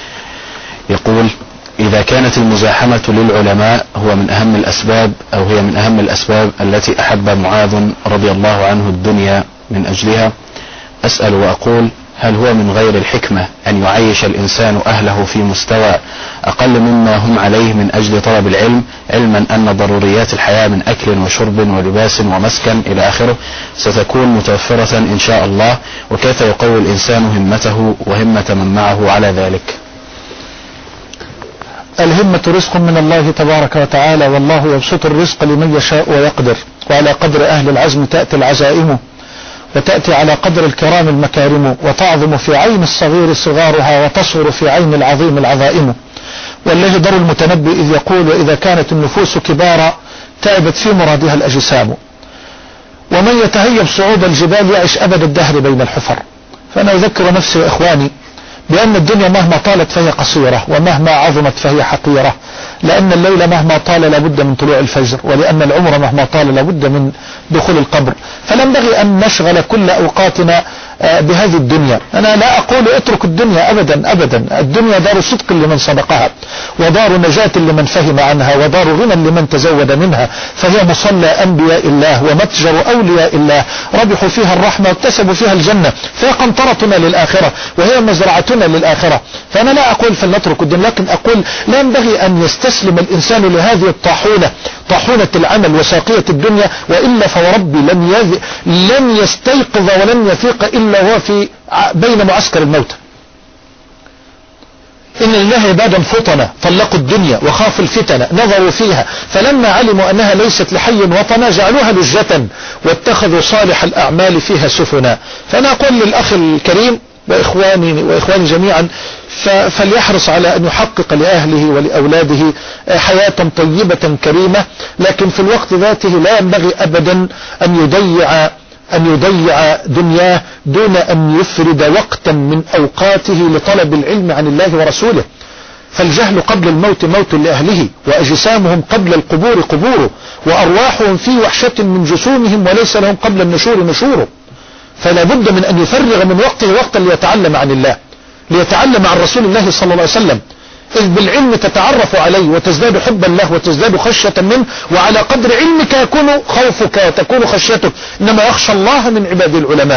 [SPEAKER 1] يقول: إذا كانت المزاحمة للعلماء هو من أهم الأسباب أو هي من أهم الأسباب التي أحب معاذ رضي الله عنه الدنيا من أجلها، أسأل وأقول: هل هو من غير الحكمة أن يعيش الإنسان أهله في مستوى أقل مما هم عليه من أجل طلب العلم، علما أن ضروريات الحياة من أكل وشرب ولباس ومسكن إلى آخره ستكون متوفرة إن شاء الله، وكيف يقوي الإنسان همته وهمة من معه على ذلك؟
[SPEAKER 2] الهمة رزق من الله تبارك وتعالى، والله يبسط الرزق لمن يشاء ويقدر، وعلى قدر أهل العزم تأتي العزائم، وتأتي على قدر الكرام المكارم، وتعظم في عين الصغير صغارها وتصغر في عين العظيم العظائم. والله در المتنبي إذ يقول: وإذا كانت النفوس كبارا تعبت في مرادها الأجسام، ومن يتهيب صعود الجبال يعيش أبد الدهر بين الحفر. فأنا أذكر نفسي وإخواني بأن الدنيا مهما طالت فهي قصيرة، ومهما عظمت فهي حقيرة، لأن الليل مهما طال لابد من طلوع الفجر، ولأن العمر مهما طال لابد من دخول القبر. فلنبغي أن نشغل كل أوقاتنا بهذه الدنيا. أنا لا أقول اترك الدنيا أبدا أبدا، الدنيا دار صدق لمن صدقها، ودار نجاة لمن فهم عنها، ودار غنى لمن تزود منها، فهي مصلى أنبياء الله ومتجر أولياء الله، ربحوا فيها الرحمة واكتسبوا فيها الجنة، فهي قنطرتنا للآخرة وهي مزرعتنا للآخرة. فأنا لا أقول فلنترك الدنيا، لكن أقول لا ينبغي أن يستسلم الإنسان لهذه الطاحونة، طاحونة العمل وساقية الدنيا، وإلا فوربي لن يذ... لن يستيقظ ولن يفيق إلا هو في بين معسكر الموت. إن لله عبادا فطنا طلقوا الدنيا وخافوا الفتن نظروا فيها فلما علموا أنها ليست لحي وطنا جعلوها لجة واتخذوا صالح الأعمال فيها سفنا. فأنا أقول للأخ الكريم وإخواني, وإخواني جميعا فليحرص على أن يحقق لأهله ولأولاده حياة طيبة كريمة، لكن في الوقت ذاته لا ينبغي أبدا أن يضيع أن يضيع دنياه دون أن يفرد وقتا من أوقاته لطلب العلم عن الله ورسوله. فالجهل قبل الموت موت لأهله، وأجسامهم قبل القبور قبور، وأرواحهم في وحشة من جسومهم وليس لهم قبل النشور نشور. فلا بد من أن يفرغ من وقته وقتا ليتعلم عن الله، ليتعلم عن رسول الله صلى الله عليه وسلم، إذ بالعلم تتعرف عليه وتزداد حبا له وتزداد خشية منه، وعلى قدر علمك يكون خوفك وتكون خشيتك، إنما يخشى الله من عباد العلماء.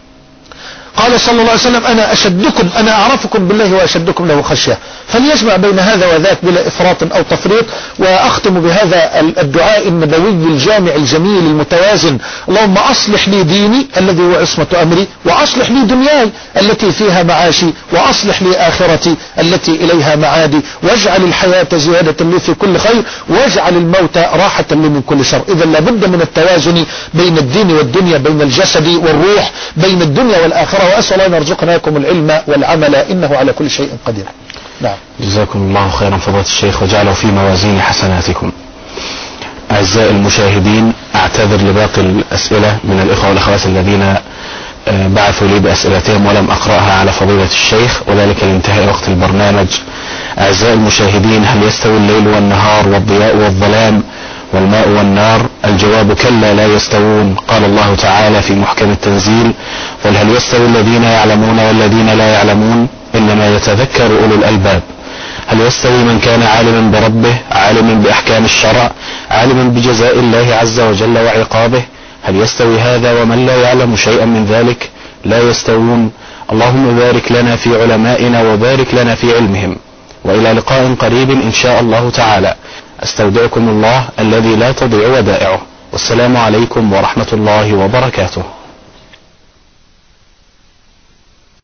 [SPEAKER 2] قال صلى الله عليه وسلم أنا أشدكم أنا أعرفكم بالله وأشدكم له خشية. فليجمع بين هذا وذاك بلا إفراط أو تفريط. وأختم بهذا الدعاء النبوي الجامع الجميل المتوازن: اللهم أصلح لي ديني الذي هو عصمة أمري، وأصلح لي دنياي التي فيها معاشي، وأصلح لي آخرتي التي إليها معادي، واجعل الحياة زيادة لي في كل خير، واجعل الموت راحة لي من كل شر. إذا لابد من التوازن بين الدين والدنيا، بين الجسد والروح، بين الدنيا والآخرة. وأسأل الله أن يرزقنا لكم العلم والعمل إنه على كل شيء قدير. نعم.
[SPEAKER 1] جزاكم الله خيرا فضيلة الشيخ وجعله في موازين حسناتكم. أعزائي المشاهدين، أعتذر لباقي الأسئلة من الإخوة والأخوات الذين بعثوا لي بأسئلتهم ولم أقرأها على فضيلة الشيخ، وذلك لانتهاء وقت البرنامج. أعزائي المشاهدين، هل يستوي الليل والنهار والضياء والظلام والماء والنار؟ الجواب كلا لا يستوون. قال الله تعالى في محكم التنزيل: قل هل يستوي الذين يعلمون والذين لا يعلمون إنما يتذكر أولو الألباب. هل يستوي من كان عالما بربه، عالما بأحكام الشرع، عالما بجزاء الله عز وجل وعقابه؟ هل يستوي هذا ومن لا يعلم شيئا من ذلك؟ لا يستوون. اللهم بارك لنا في علمائنا وبارك لنا في علمهم، وإلى لقاء قريب إن شاء الله تعالى. أستودعكم الله الذي لا تضيع ودائعه، والسلام عليكم ورحمة الله وبركاته.